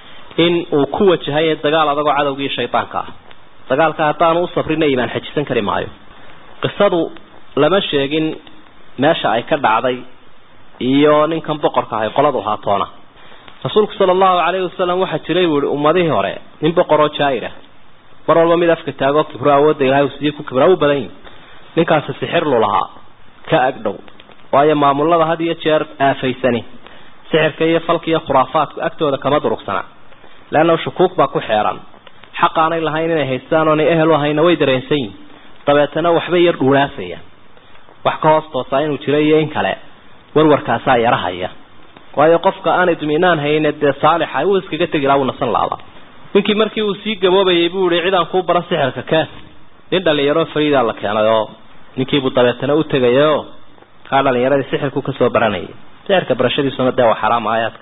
in uu ku wajahay dagaal adag oo cadawgii shaytaanka dagaalka hataan uu safrinay iimaan xajisan kari maayo qisadu lama sheegin meesha ay ka dhacday iyo ninkan boqorka ahay qoladu haatoona rasuulku sallallahu alayhi wasallam waxa jiray ummadii hore nin boqoroo jaayira mar walba mid afka taago kibro awood ilaahay uu sidii ku kibro u badan ninkaas sixir lulaha ka agdhow waayo maamulada had iyo jeer aafaysani سحرك هي فلك هي خرافات أكتوذا كما درقسنا لأنه شكوك باكو حيران حقا أنا إلا هاينا هيستان وني أهل وهاينا ويدريسين طبيعتنا وحبير وراسية وحكا وسطوصاين وتريين كلا ورور كاسايا رهايا ويقفك أنا دمينان هاينا دي صالحة ويسك جتك لاو نصن الله يمكن مركي وسيق بابا يبوري عيدان خوبرا سحرك كاس نبدا اللي يرون فريدا لك يعني نكيبو طبيعتنا وتغيو قال لي يرى سحرك كسو براني سحرك برشدي سنة وحرام آياتك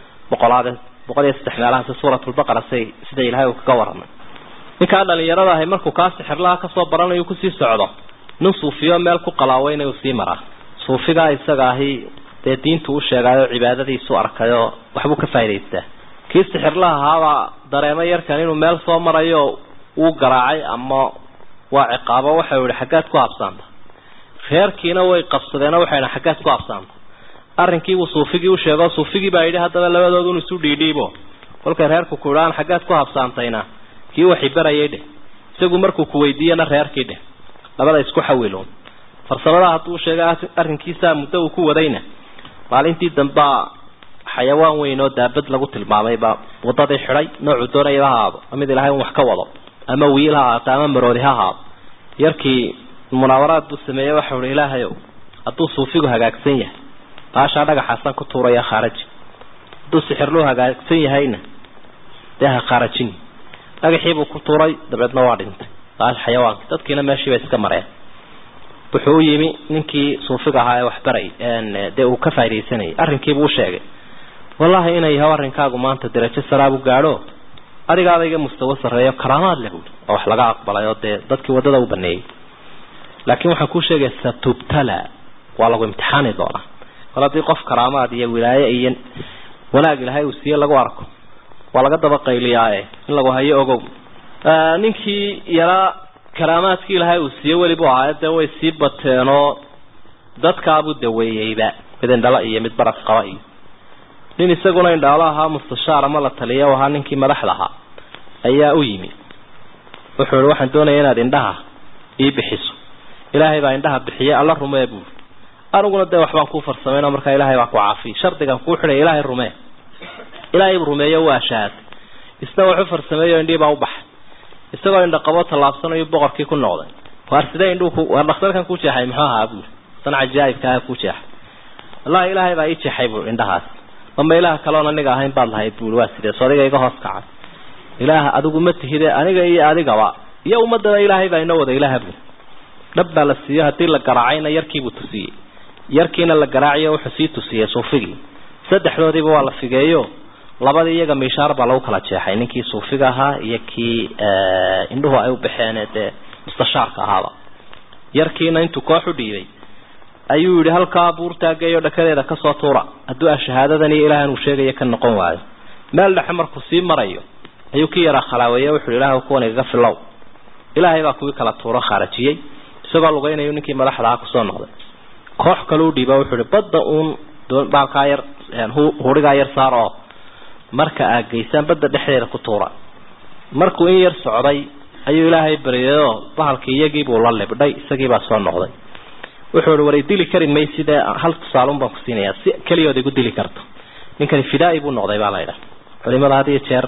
بقول يستحملها في سورة البقرة سيدي لها وكورنا نكاد لي يرى هاي مركو كاسحر لها كسو براني وكسي سعوده نصو في يوم مالكو قلاوين وسيمرة صوفيقا إساقاهي دين توشيغايو عبادتي سواركايو وحبو كفايديسته كي سحر لها هذا dareemo yar kan inuu meel soo marayo uu garaacay ama waa ciqaabo waxa uu xaqaad ku absaanta reerkiina way qabsadeen waxayna xaqaad ku absaanta arrinkii uu suufigii u sheego suufigii baa yidhi hadaba labadoodu inuu isu dhiidhiibo kolka reerku ku raan xaqaad ku absaantayna kii waxay barayay isagu markuu ku weydiiyana reerkii labada isku xawiloon farsamada haduu sheegay arrinkiisa muddo uu ku wadayna maalintii damba xayawaan weyn oo daabad lagu tilmaamay ba wadada xiray nooc doonayba haabo amid ilaahay wax ka wado أما ويلها أما مرودها يركي المناورات بالسمية وحول إلهي أدو صوفيقها قاكسية باشا لك حسن كتورة يا خارج أدو سحرلوها قاكسية هاينا ديها خارجين لك حيبو كتورة دبعد نوارد قال حيوان تدكينا ماشي بيسك مريا wuxuu yimi ninkii suufiga ahaa wax baray de uu ka faa'iideysanay arrinkii buu sheegay wallahi inay yahay arrinkaagu maanta darajo saraabu gaaro adiga mustawa sareeyo karaamaad leh oo wax laga aqbalayo dadkii wadada u baneeyay laakiin waxa ku sheegay satubtala waa lagu imtixaani doona qaladii qof karaamaad iyo wilaaye iyo wanaag ilahay uu siiyay lagu arko waa laga daba qayliyaa in lagu hayo ogow ninkii yara karaamaadkii ilaahay uu siiyay waliba aayada way sii bateeno dadka abu daweeyayba midin dhala iyo mid baras qaba iyo nin isaguna indhaalaha mustashaar ama la taliyo waxa ninkii madaxda ahaa ayaa u yimi wuxuu waxaan doonayaa inaad indhaha ii bixiso ilaahay baa indhaha bixiyay alla rumeeyo anuguna de waxbaan ku farsameeyna marka ilaahay waa ku caafi shardigan ku xidhay ilaahay rumeeyo waa shaad isna wuxuu farsameeyo indhii baa u baxay isagoo indha qabo talaabsanayo boqorkii ku noqday waarsidee indhuhu war dhakhtarkan ku jeexay maxaa ahaa buu sana ajaayibka ku jeexay wallahi ilaahay baa ii jeexay buu indhahaas ama ilaaha kale oo aniga ahayn baad lahayd buu waa sidee soodiga iga hoos kacay ilaaha adigu ma tihide aniga iyo adigaba iyo ummadda ilaahay baa inoo wada ilaaha buu dabba la siiyo hadii la garaacayna yarkii buu tusiyay yarkiina la garaaciyo wuxuu sii tusiyay suufigi saddexdoodiiba waa la figeeyo labadii iyaga meeshaar baa lagu kala jeexay ninkii suufiga ahaa iyo kii indhuhu ay u baxeen ee mustashaarka ahaa yarkiina intuu koox u dhiibay ayuu yiri halka buurta geeyo dhakadeeda ka soo tuura aduu shahaadadan ilaahan uu sheegay ka noqon waayo meel dhex markuu sii marayo ayuu ki yara khalaaway wuxuu ilaahay ku wanaga filow ilaahay baa ku kala tuuro kharajiyay isagoo lugaynayo ninkii madaxda ku soo noqday koox kale u dhiibay wuxuu badda baalka yar huriga yar saaro marka aagaysan badda dhexdeeda ku tuura markuu in yar socday ayuu ilaahay bariyo bahalkii iyagii buu la lebdhay isagii baa soo noqday wuxuu waray dili karin meysida hal tusaalun baan ku siinaya si kaliya igu dili karto ninkan fidaay buu noqday baa la yiraahdaa culimada hadii jeer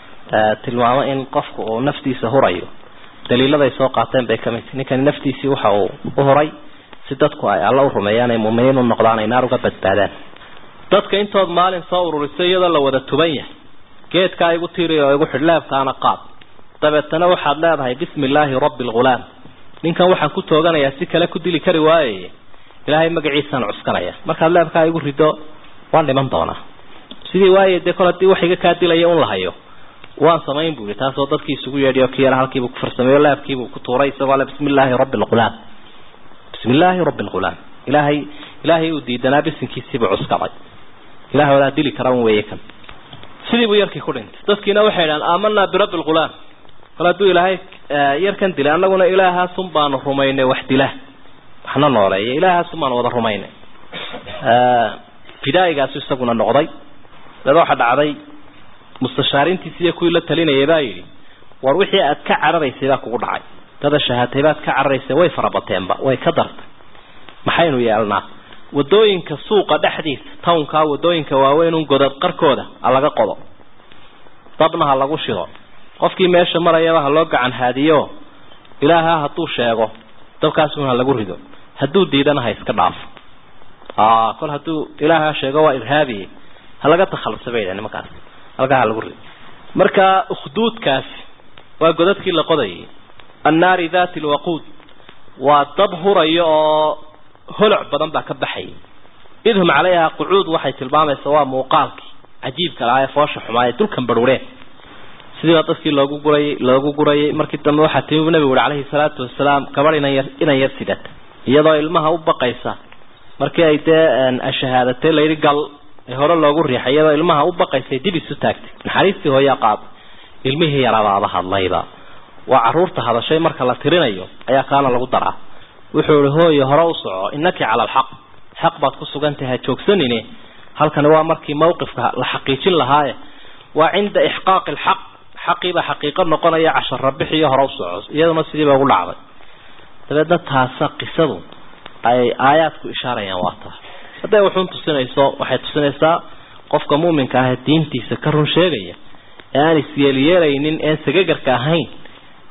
tilmaamo in qofku uu naftiisa hurayo daliilada ay soo qaateen bay kamid ninkan naftiisa waxa uu horay si dadku ay alla u rumeeyaan ay muuminiin u noqdaan ay naar uga badbaadaan dadka intood maalin soo ururisay iyada la wada tuban yahay geedka ay ugu tiiriyo ay ugu xidlaabtaana qaad dabeetana waxaad leedahay bismillaahi rabbil ghulaam ninkan waxaan ku tooganayaa si kale ku dili kari waayay ilaahay magaciisaan cuskanaya markaad leebka ay ugu rido waan dhiman doonaa sidii waayay de koladii waxiga ka dilay un lahayo waan samayn buu taasoo dadkii isugu yeedhiyo kiyara halkii buu ku farsameeyo leebkii buu ku tuuray isagoo la bismillaahi rabbil ghulaam bismillaahi rabbil ghulaam ilaahay u diidanaa bisinkiisii buu cuskaday ilaahay wala dili karan weeykan sidii buu yarkii ku dhintay dadkiina waxay yiraahdaan aamanna bi rabbil ghulaam qaladu ilaahay yarkan dilay annaguna ilaaha sunbaan rumaynay wax dilaa waxna nooleeyay ilaaha sunbaan wada rumaynay fidaayigaas isaguna noqday dad waxa dhacday mustashaarintiisa ku la talinayay baa yiri war wixii aad ka cararaysay baa kugu dhacay dad shahaataybaad ka cararaysay way farabateenba way ka dartay maxaynu yeelnaa wadooyinka suuqa dhexdiisa townka wadooyinka waaweyn un godad qarkooda laga qodo dabnaha lagu shido qofkii meesha marayaba ha loo gacan haadiyo ilaaha haduu sheego dabkaasuna lagu rido haduu diidana ha iska dhaaf kol haduu ilaaha sheego waa irhaabi halaga takhalsabeeyay markaas halka lagu rido marka ukhduudkaas waa godadkii la qoday annaari dhaati alwaqud wa tabhurayo holac badan baa ka baxay idhum calayha quud waxay tilmaamaysaa waa muuqaalki ajiibka ah ee foosha xumaay dulkan baruureen sidii dadkii loogu guray markii dambe waxa tii nabiga kaleey salaatu wasalaam kabar inay yar sidad iyadoo ilmaha u baqaysa markii ay shahaadaday la yiri gal ee hore loogu riixay iyadoo ilmaha u baqaysay dib isu taagtay naxariistii hooyo qaab ilmihii yaraada hadlayda waa caruurta hadashay marka la tirinayo ayaa kaana lagu daraa wuxuu hooyo hore u soco innaki ala alhaq baad ku sugantahay joogsanine halkan waa markii mowqifka la xaqiijin lahaa waa inda ihqaaq alhaq حقيبة حقيقة نقول يا عشر ربحي هرب صعص يا ما سيدي بقول لعبة تبدأ تحسق قصده أي آيات إشارة يا واضح هذا وحون تسنى إساء وحيد تسنى إساء قفك مؤمن كهالدين تسكرون شيئا يعني سياليين إن سججر كهين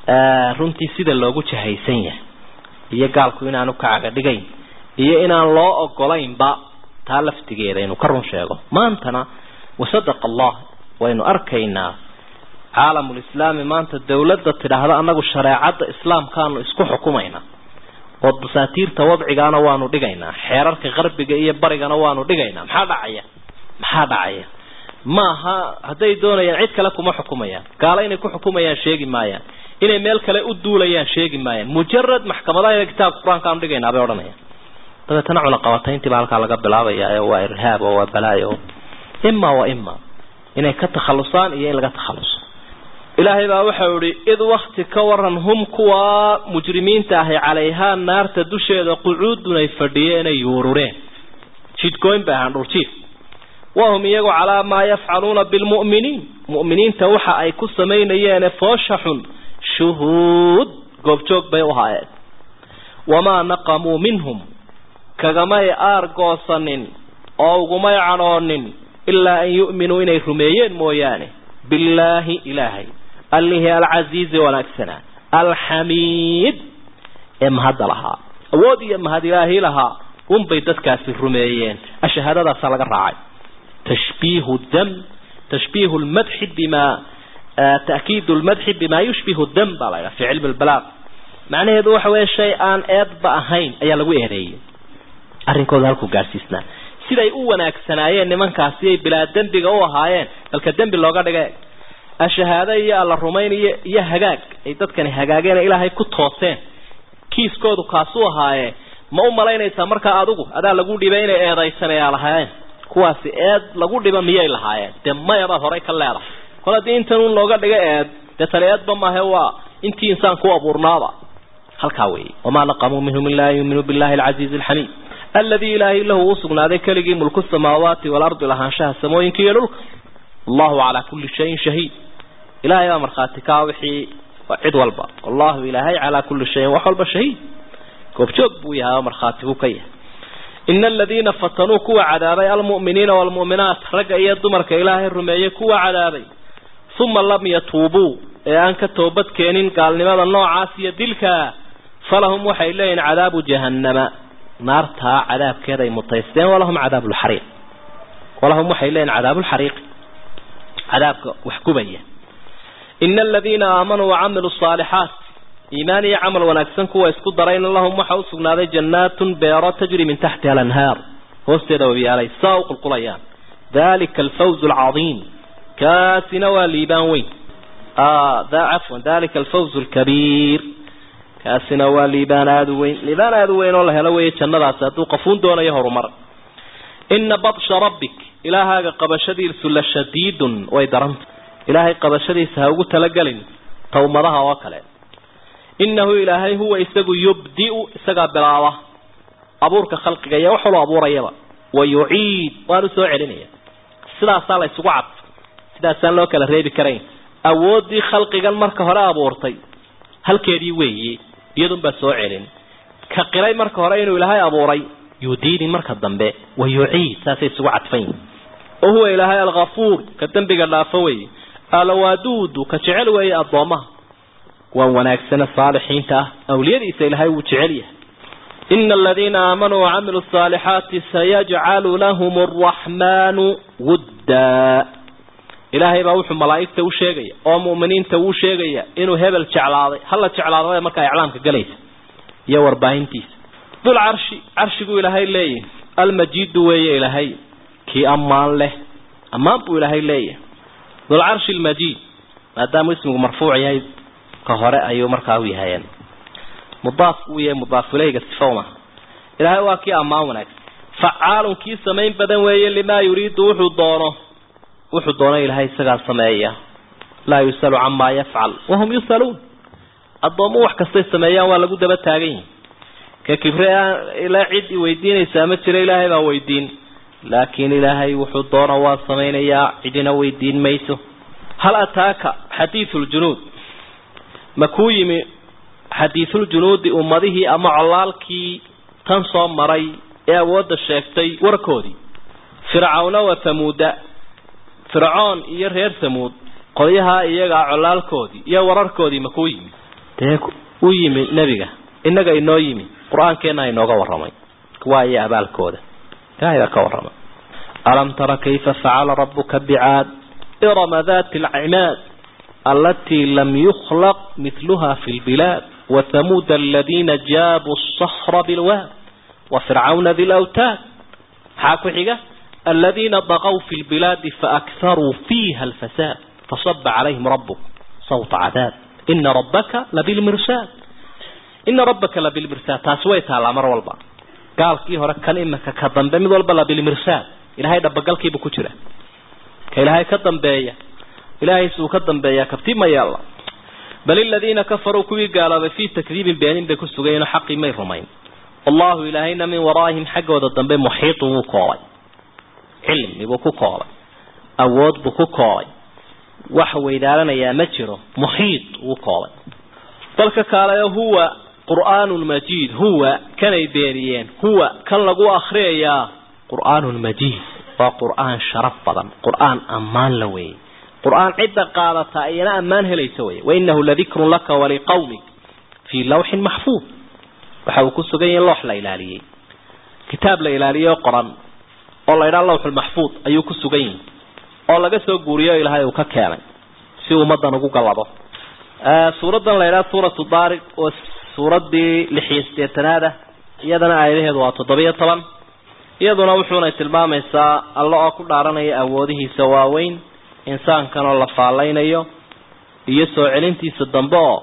runtii sida loogu jahaysan yahay iyo gaalku inaanu ka caga dhigayn iyo inaan loo ogolaynba taa laftigeeda inuu ka run sheego maantana wasadaqa allah waynu arkaynaa caalamul islaami maanta dawladda tidhaahda anagu shareecada islaamkaanu isku xukumayna oo dasaatiirta wadcigaana waanu dhigaynaa xeerarka qarbiga iyo barigana waanu dhigaynaa maxaa dhacaya maaha haday doonayaan cid kale kuma xukumayaan gaala inay ku xukumayaan sheegi maayaan inay meel kale u duulayaan sheegi maayaan mujarrad maxkamadaha kitaabka quraanka aan dhigaynaa bay oranayaan dadana cuna qabatayntii baa halka laga bilaabaya waa irhaab oo balaayo imma inay ka takhalusaan iyo in laga takhaluso ilaahay baa waxa uu yiri id waqti ka waran hum kuwa mujrimiinta ah calayha naarta dusheeda qucuudunay fadhiyeen ay urureen jidkooyin baahan dhurjiif wahum iyagu ala ma yafcaluuna bil mu'miniin waxa ay ku sameeyeen fooshahun shuhud goobjoog bay u haayeen wama naqamu minhum kagamay argoosanin oo ugumay canoonin illa an yu'minu inay rumeeyeen mooyaane billahi ilaahi allihi al-aziz wal-aksana al-hamid mahad laha awood iyo mahad ilaahi laha bay dadkaasi rumeeyeen ashhadadaas laga raacay تشبيه المدح بما تأكيد المدح بما يشبه الدم بلا في علم البلاغ معنى هذا هو شيئان أضبعهين أي لغو إهري أرنكو ذلك قارسيسنا سيداي wanaagsanayeen nimankaasi bila dambiga oo ahaayeen dalka dambi looga dhigay ashhaada iyo alla rumayniyo iyo hagaag ay dadkani hagaageen ilaahay ku tooseen kiiskoodu kaasu ahaaye ma u malaynaysa marka adigu adaa lagu dhibay inay eedaysanayaan lahaayeen kuwaasi eed lagu dhiba miyay lahaayeen demayaba horay ka leedahay qoladii intan looga dhigay eed taleedba ma waa intii insaan ku abuurnaaba halka weey wama laqamu minhum illa yu'minu billahi al-aziz al-hamid الذي لا إله إلا هو سبحانه كلجي ملك السماوات والأرض لها شاه سموين كي يلوك الله على كل شيء شهيد إلهي أمر خاتك وحي وعد والبا الله إلهي على كل شيء وحلب شهيد كوبشوك بويا أمر خاتك كي إن الذين فتنوا كوا عذابي المؤمنين والمؤمنات رجع يدمر كإلهي الرمي كوا عذابي ثم لم يتوبوا أنك توبت كينين قال لماذا النوع عاسية تلك فلهم وحي لين عذاب جهنم نارتها عذاب كذا متيسين ولهم عذاب الحريق ولهم وحيلين عذاب الحريق عذاب وحكوبية إن الذين آمنوا وعملوا الصالحات إيماني عمل ونكسنك ويسكد درين اللهم وحوصنا ذي جنات بيارات تجري من تحتها الأنهار واستيدوا بي علي ساوق القليان ذلك الفوز العظيم كاسنا والليبانوي ذلك الفوز الكبير كاسنا والليبان آدوين والله لوي جنة توقفون دون يهر مر إن بطش ربك إلهك قبشدي سل شديد ويدرنت إلهي قبشدي سهو تلقل تومرها وكلا إنه إلهي هو إستقو يبدئ إستقى بلاوة أبورك خلقك يوحل أبور يبا ويعيد وانسو عليني سلا صالة سقعب سلا سنلوك الرئيب كرين أودي خلقك المركة هلا أبورتي هل كيدي ويي يدن بسو علين كقراي marka hore inuu ilaahay abuuray yudiini marka dambe wayuuci saasay sugu cadfayn oo huwa ilaahay al-ghafuur ka dambiga dhaafay al-wadud ka jecel way adooma waan wanaagsan saalixiinta awliyadiisa ilaahay uu jecel yahay inna alladheena aamanu wa 'amilus salihati sayaj'alu lahumur rahmanu wudda ilaahay baa wuxuu malaa'ikta u sheegay oo muuminiinta uu sheegay inuu hebel jeclaaday hal jeclaaday marka iclaamka galaysa iyo warbaahintiisa dul arshigu ilaahay leeyahay al-majid weeye ilaahay ki amaan leh amaan buu ilaahay leeyahay dul arshi al-majid maadaama ismigu marfuuc yahay ka hore ayuu markaa u yahay mudaaf weeye mudaaf ilayga sifawma ilaahay waa ki amaan wanaag fa'aalun ki sameyn badan weeye lima yuriidu wuxuu doonay ilaahay isaga sameeya la yusalu amma yaf'al wa hum yusalun adoomo wax kasta sameeyaan waa lagu daba taagan ka kibriya ila cid weydiinaysa ma jira ilaahay baa weydiin laakiin ilaahay wuxuu doonaa waa sameeynaya cidina weydiin mayso hal ataaka hadithul junud makuyimi hadithul junud ummadihi ama calaalkii tan soo maray ee wada sheegtay warkoodii fir'auna wa thamuda fir'aun iyo reer thamud qoliyaha iyaga calaalkoodii iyo wararkoodii makuyimi ويمي نبيك إنك إنه يمي قرآن كنا إنه ورمي كواي أبال كودة هذا كورمي ألم ترى كيف فعل ربك بعاد إرم ذات العماد التي لم يخلق مثلها في البلاد وثمود الذين جابوا الصخر بالواد وفرعون ذي الأوتاد حاكوا حقا الذين ضغوا في البلاد فأكثروا فيها الفساد فصب عليهم ربك صوت عذاب إن ربك لبالمرساد إن ربك لبالمرساد تاسويتها على الأمر والبعض قال كيه ركان إمك كذن بمد والبلا بالمرساد إلهي دبقال كيب كتيرة كإلهي كذن بيا إلهي سو كذن بيا كفتي ما يلا بل الذين كفروا كوي قالوا في تكذيب بيانين بكسو جايين حقي ما يرمين الله إلهينا من ورائهم حق وضدن محيط وقاي علم يبقى قاي أود بكو قاي وحوي دارنا يا مجره محيط وقاي تلك قال هو قرآن مجيد هو كان يبينيين هو كان لقوا أخريا قرآن مجيد وقرآن شرف بدن قرآن أمان لوي قرآن عدة قالت أينا أمان هليسوي وإنه لذكر لك ولقومك في لوح محفوظ وحاوكو سجين لوح ليلالي كتاب ليلالي قرآن والله إلى اللوح المحفوظ أيوكو سجين والله قصة قوريا إلى هاي وككامل سوى مدى نقوك الله سورة ليلات سورة الضارق وسورة دي لحيستيتنادة يدنا آياته دوات الضبية طبعا يدنا وحونا يتلمام إساء الله أكل دارنا أوده سواوين إنسان كان الله فعلين يسوع علمتي صدنبا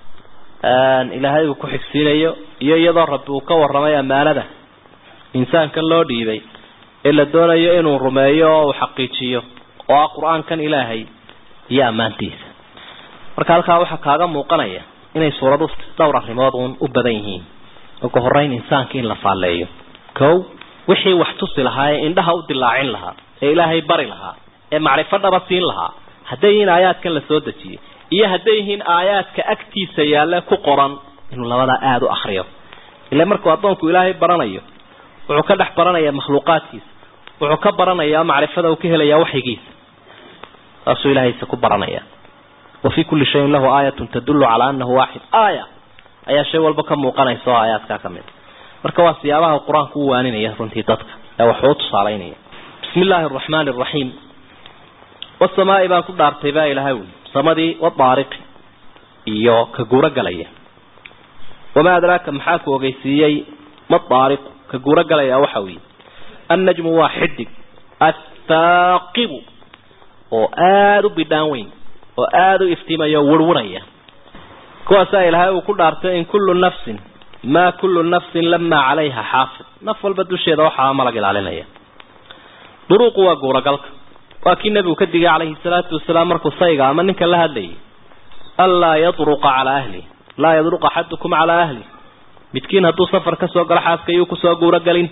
إلى هاي وكحكسين يضر ربك ورمي أمانة إنسان كان له ديبي إلا دون يئنوا رميه وحقيقيه وقرآن كان إلهي يا أمانتيس marka waxa kaaga muuqanaya inay suuradu dhowr arrimood u badan yihiin oo ka horeyn insaanka in la faaleeyo koow wixii wax tusi lahaa indhaha u dilaacin lahaa ee ilaahay bari lahaa ee macrifadaba siin lahaa haday in aayaadkan la soo dajiyay iyo haday in aayaadka agtiisa yaala ku qoran inuu labada aad u akhriyo ilaa markuu adoonku ilaahay baranayo wuxuu ka dhex baranaya makhluuqaadkiisa wuxuu ka baranaya macrifada uu ka helaya waxigiisa asuu ilaahay ku baranaya وفي كل شيء له آية تدل على أنه واحد آية شيء والبكم وقنا يسوى آيات كامل مركوا سيابها القرآن كوانين يهرنتي تدك أو حوت صالين بسم الله الرحمن الرحيم والسماء بان كل ارتباء الهون صمدي والطارق إياه كجورة قلية وما أدراك محاك وقيسيي ما الطارق كجورة قلية وحوي النجم واحد الثاقب وآد بداوين وآدوا افتمايا وروريا كواسا إلهي وكل أرتين كل نفس ما كل نفس لما عليها حافظ نفل بدو الشيء دوحا ملقل علينا دروق وقورا قلق وأكي النبي كدق عليه الصلاة والسلام مركو الصيغة منك لها لي ألا يطرق على أهلي لا يطرق أحدكم على أهلي متكين هدو صفر كسوق رحاسك يوكو سوق ورقلين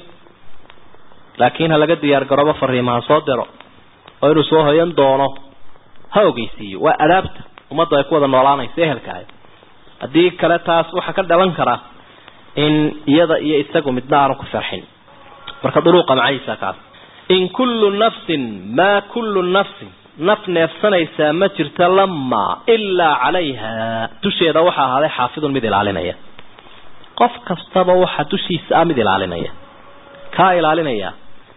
لكن هلا قد يرقرب فريما صدره ويرسوها يندونه هاوغيسي وأدابت ومضى يكون النورانا يسهل كاي هذه كلا تاس وحكد لنكرة إن يستقوا مدنارك فرحين مركا دروقا معيسا كاس إن كل نفس ما كل نفس نفسنا يسامتر تلما إلا عليها تشي روحا هذا حافظ المدل علينا قف كستبا وحا تشي سامدل علينا كايل علينا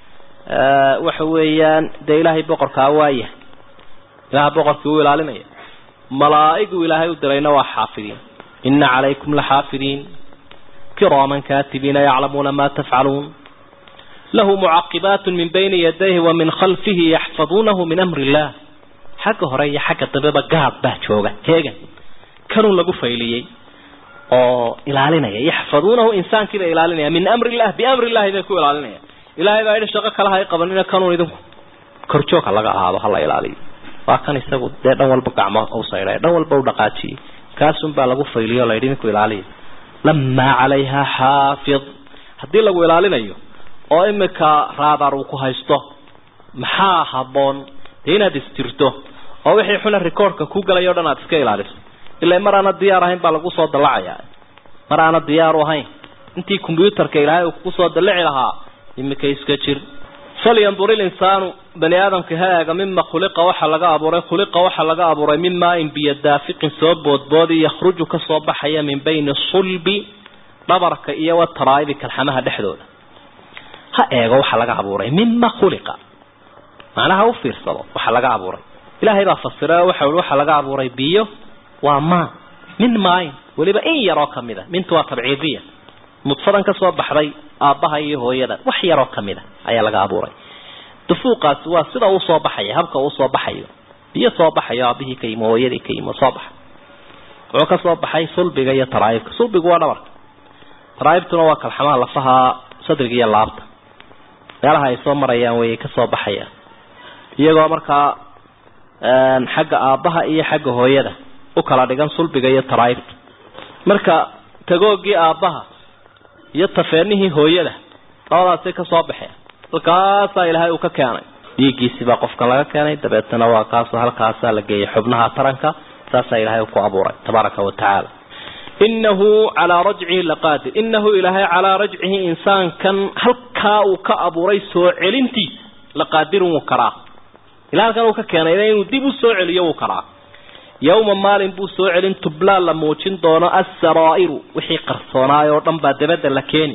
وحويان دي إلهي بقر كاوايه إلهي بقر كويل علينا ملائك إلهي ودرينا وحافظين إن عليكم لحافظين كراما كاتبين يعلمون ما تفعلون له معقبات من بين يديه ومن خلفه يحفظونه من أمر الله حق هرية حق طبيبة قاعد بهجوغة هيجا كانوا لقوا فايليين إلى علينا يحفظونه إنسان كذا إلى علينا من أمر الله بأمر الله إذا كويل علينا إلهي بقى يشتغل لها قبلنا كانوا يدهم كرتوك الله هذا الله إلى عليه وكان يستغل ده أول بقعمة أو صيرة ده أول بودقاتي كاسم بالغوا فيليا لا يدين كويل عليه لما عليها حافظ هدي لقوا إلى علينا يو أو إمك رادار وكهيسته محا حبون هنا دستيرته أو وحي حنا الريكورد كوجل يودنا تسكيل عليه إلا مرة أنا الديار هين بالغوا صوت دلعيا مرة أنا الديار وهين أنتي كمبيوتر كيلها وقصوا دلعي لها إمك يسكتشر falyandur al-insanu bani aadamka haaga mimma khuliqa waxa laga abuuray mimma in biyadaafiqin soo boodboodi yakhruju ka soo baxaya min bayni sulbi dhabarka iyo wataraa'ibi kalxamaha dhexdooda ha eego waxa laga abuuray mimma khuliqa macnaha u fiirsado waxa laga abuuray ilaahay baa fasiray waxa laga abuuray biyo waa ma min maayn waliba in yaro kamida mintu waa tabciidiya mudfadan ka soo baxday aabaha iyo hooyada wax yaro kamida ayaa laga abuuray dufuuqaas waa sida uu soo baxay habka uu soo baxayo biyo soo baxayo aabihii kaymo hooyadii kaymo soo baxay wuxuu ka soo baxay sulbiga iyo taraayibka sulbigu waa dhabarka taraayibtuna waa kalxamaha lafaha sadriga iyo laabta meelaha ay soo marayaan way ka soo baxayaan iyagoo markaa xagga aabaha iyo xagga hooyada u kala dhigan sulbiga iyo taraayibta marka tagoogii aabaha iyo tafeenihii hooyada labadaas ka soo baxay halkaas ilaahay uu ka keenay dhiigiisi baa qofkan laga keenay dabeetana waa kaas halkaas la geeyay xubnaha taranka saas ilaahay ku abuuray tabaaraka wa taala innahu ala raj'ihi laqadir innahu ilaahay ala raj'ihi insaan kan halka uu ka abuuray soo celinti laqadirun kara ilaahay kan uu ka keenay inuu dib u soo celiyo uu kara yawma maalin buu soo celin tubla la muujin doono as-saraa'iru wixii qarsoonaayo dhan baa dabada la keeni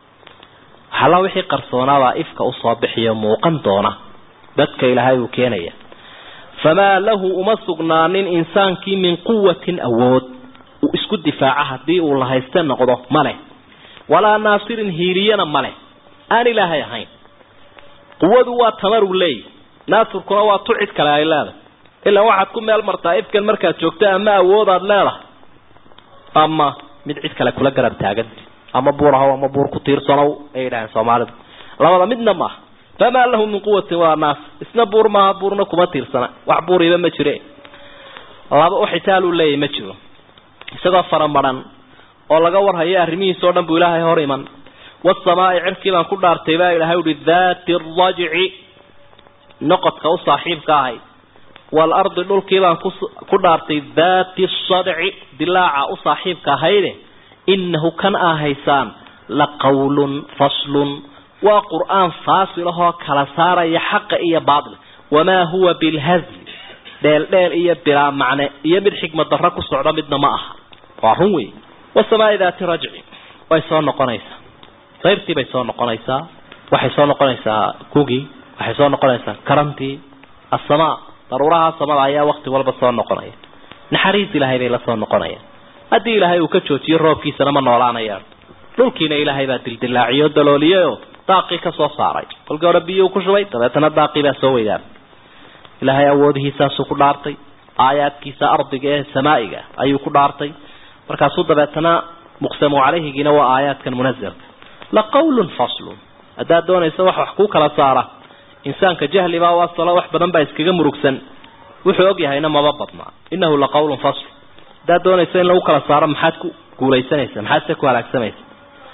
hala wixii qarsoonaa ifka u soo bixiyo muuqan doona dadka ilaahay uu keenaya fama lahu umasugnanin insaankii min quwwatin awood uu isku difaaca hadii uu la haysto noqdo male wala naasirin hiiriyana male aan ilaahay ahayn quwwadu waa tamaru leey naasirkuna waa tucid kale ay leedahay illa waxaad ku meel martaa ifkan markaad joogto ama awoodaad leedahay ama mid cid kale kula garab taagan ama buuraha ama buur ku tiirsanow ay dhahan Soomaalidu labada midna ma fama lahu min quwwati wa nas isna buur ma buurna kuma tiirsana wax buuriba ma jire laba u xitaalu leey ma jiro isagoo faramaran oo laga warhayo arrimihiisa oo dhan buu ilaahay hor iman wasamaa'i cirkii baan ku dhaartay baa ilaahay u dhaati raj'i noqodka u saaxiibka ahay wal ardi dhulkii baan ku dhaartay dhaati sad'i dilaaca u saaxiibka ahayde innahu kan ahaysan la qawlun faslun wa qur'aan faasilaho kala saaraya xaq iyo baadil wama huwa bil hazl deel iyo bila macna iyo mid xikmad darro ku socdo midna ma aha waa run weey wasamaa'i dhaati raj'i way soo noqonaysaa qayrtii bay soo noqonaysaa waxay soo noqonaysaa kugi waxay soo noqonaysaa karantii as-samaa daruuraha samada ayaa waqti walba soo noqonaya naxariis ilaahay bay la soo noqonaya hadii ilaahay uu ka joojiyo roobkiisana ma noolaanayaan dhulkiina ilaahay baa dildilaaciyo dalooliyo daaqi ka soo saaray kolka hore biyo ku shubay dabeetana daaqi baa soo weydaan ilaahay awoodihiisa ku dhaartay aayaadkiisa ardiga ee samaa'iga ayuu ku dhaartay markaasuu dabeetana muqsamu calayhigina waa aayaadkan munazzalka la qawlun faslun hadaa doonaysa wax ku kala saara insaanka jahli baa wasala wax badan baa iskaga murugsan wuxuu og yahayna maba badna innahu la qawlun fasl hadaa doonaysa in lagu kala saaro maxaad ku guulaysanaysa maxaad ku walaagsanaysa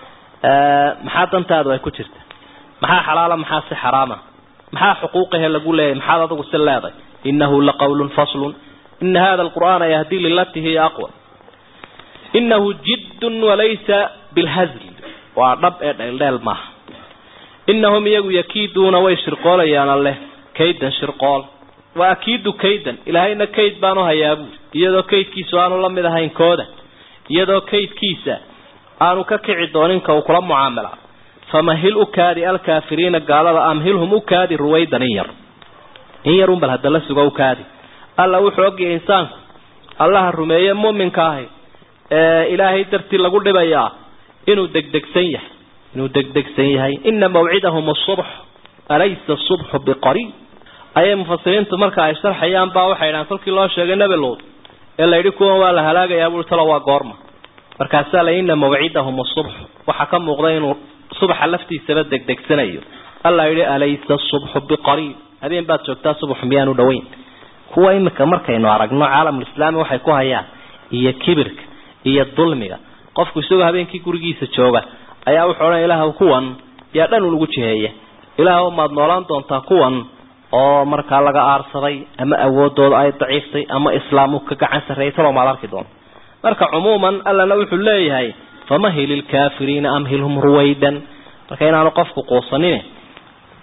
maxaa dantaadu ay ku jirta maxaa xalaala maxaa si xaraama maxaa xuquuqaha lagu leeyahay maxaa adigu si leedahay innahu la qawlun faslun in hada alqur'ana yahdi lillati hiya aqwa innahu jiddun wa laysa bil hazl wa dab dal ma innahum yakiduna wa shirqolayana leh kaydan shirqol wa akidu kaydan ilaahayna kayd baanu hayaabu iyadoo kaydkiisu aanu la mid ahayn kooda iyadoo kaydkiisa aanu ka kici doonin ka kula muamala famahil ukadi alkafirina gaalada amhilhum ukadi ruwaydan yar yarum bal hadala sugo ukadi alla wuxuu ogay insaanku allah rumeeye muuminka ah ilaahay dartii lagu dhibayaa inuu degdegsan yahay inna maw'idahum as-subh alaysa as-subh biqarib ay mufassirintu marka ay sharxayaan baa waxay dhaheen kolkii loo sheegay nabi luud ee la yiri kuwa waa la halaagayaa buu tala waa goorma markaas la inna maw'idahum as-subh waxa ka muuqda inuu subax laftiisa degdegsanayo alla yiri alaysa as-subh biqarib hadeen baad joogtaa subax miyaanu dhaweyn kuwa imika markaynu aragno caalamul islaami waxay ku hayaan iyo kibirka iyo dulmiga qofku isagoo habeenkii gurigiisa jooga ayaa wuxuu oran ilaahu kuwan yaa dhan ugu jiheeyay ilaahu maad noolaan doontaa kuwan oo marka laga aarsaday ama awoodooda ay daciiftay ama islaamu ka gacan sareeyay ma arki doon marka umuuman allana wuxuu leeyahay famahilil kaafiriina amhilhum ruwaydan marka inaanu qofku qoosanin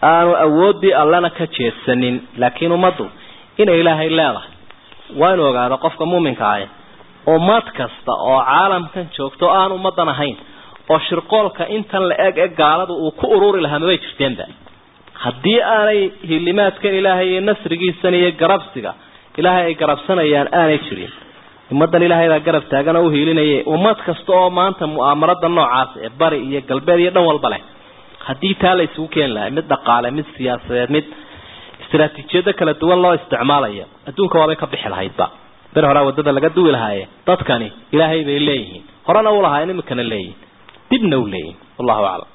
aanu awoodii allana ka jeedsanin laakiin umadu in ilaahay leedahay waa inuu ogaado qofka muuminka ah oo maad kasta oo caalamkan joogto aan ummadan ahayn oo shirqoolka intan la eg gaaladu uu ku ururi lahaa ma jirteenba haddii aanay hilimaadkan ilaahay iyo nasrigiisan iyo garabsiga ilaahay ay garabsanayaan aanay jirin ummadan ilaahay baa garab taagan oo hiilinayay ummad kasta oo maanta mu'aamarada noocaas ee bari iyo galbeed iyo dhan walba leh haddii taa la isugu keen lahaa mid dhaqaale mid siyaasadeed mid istiraatiijiyada kala duwan loo isticmaalayo adduunka waabay ka bixi lahaydba bir hore wadada laga duwi lahaaye dadkani ilaahay bay leeyihiin horena u lahaayeen imikana leeyihiin dibna u leeyihiin wallahu a'lam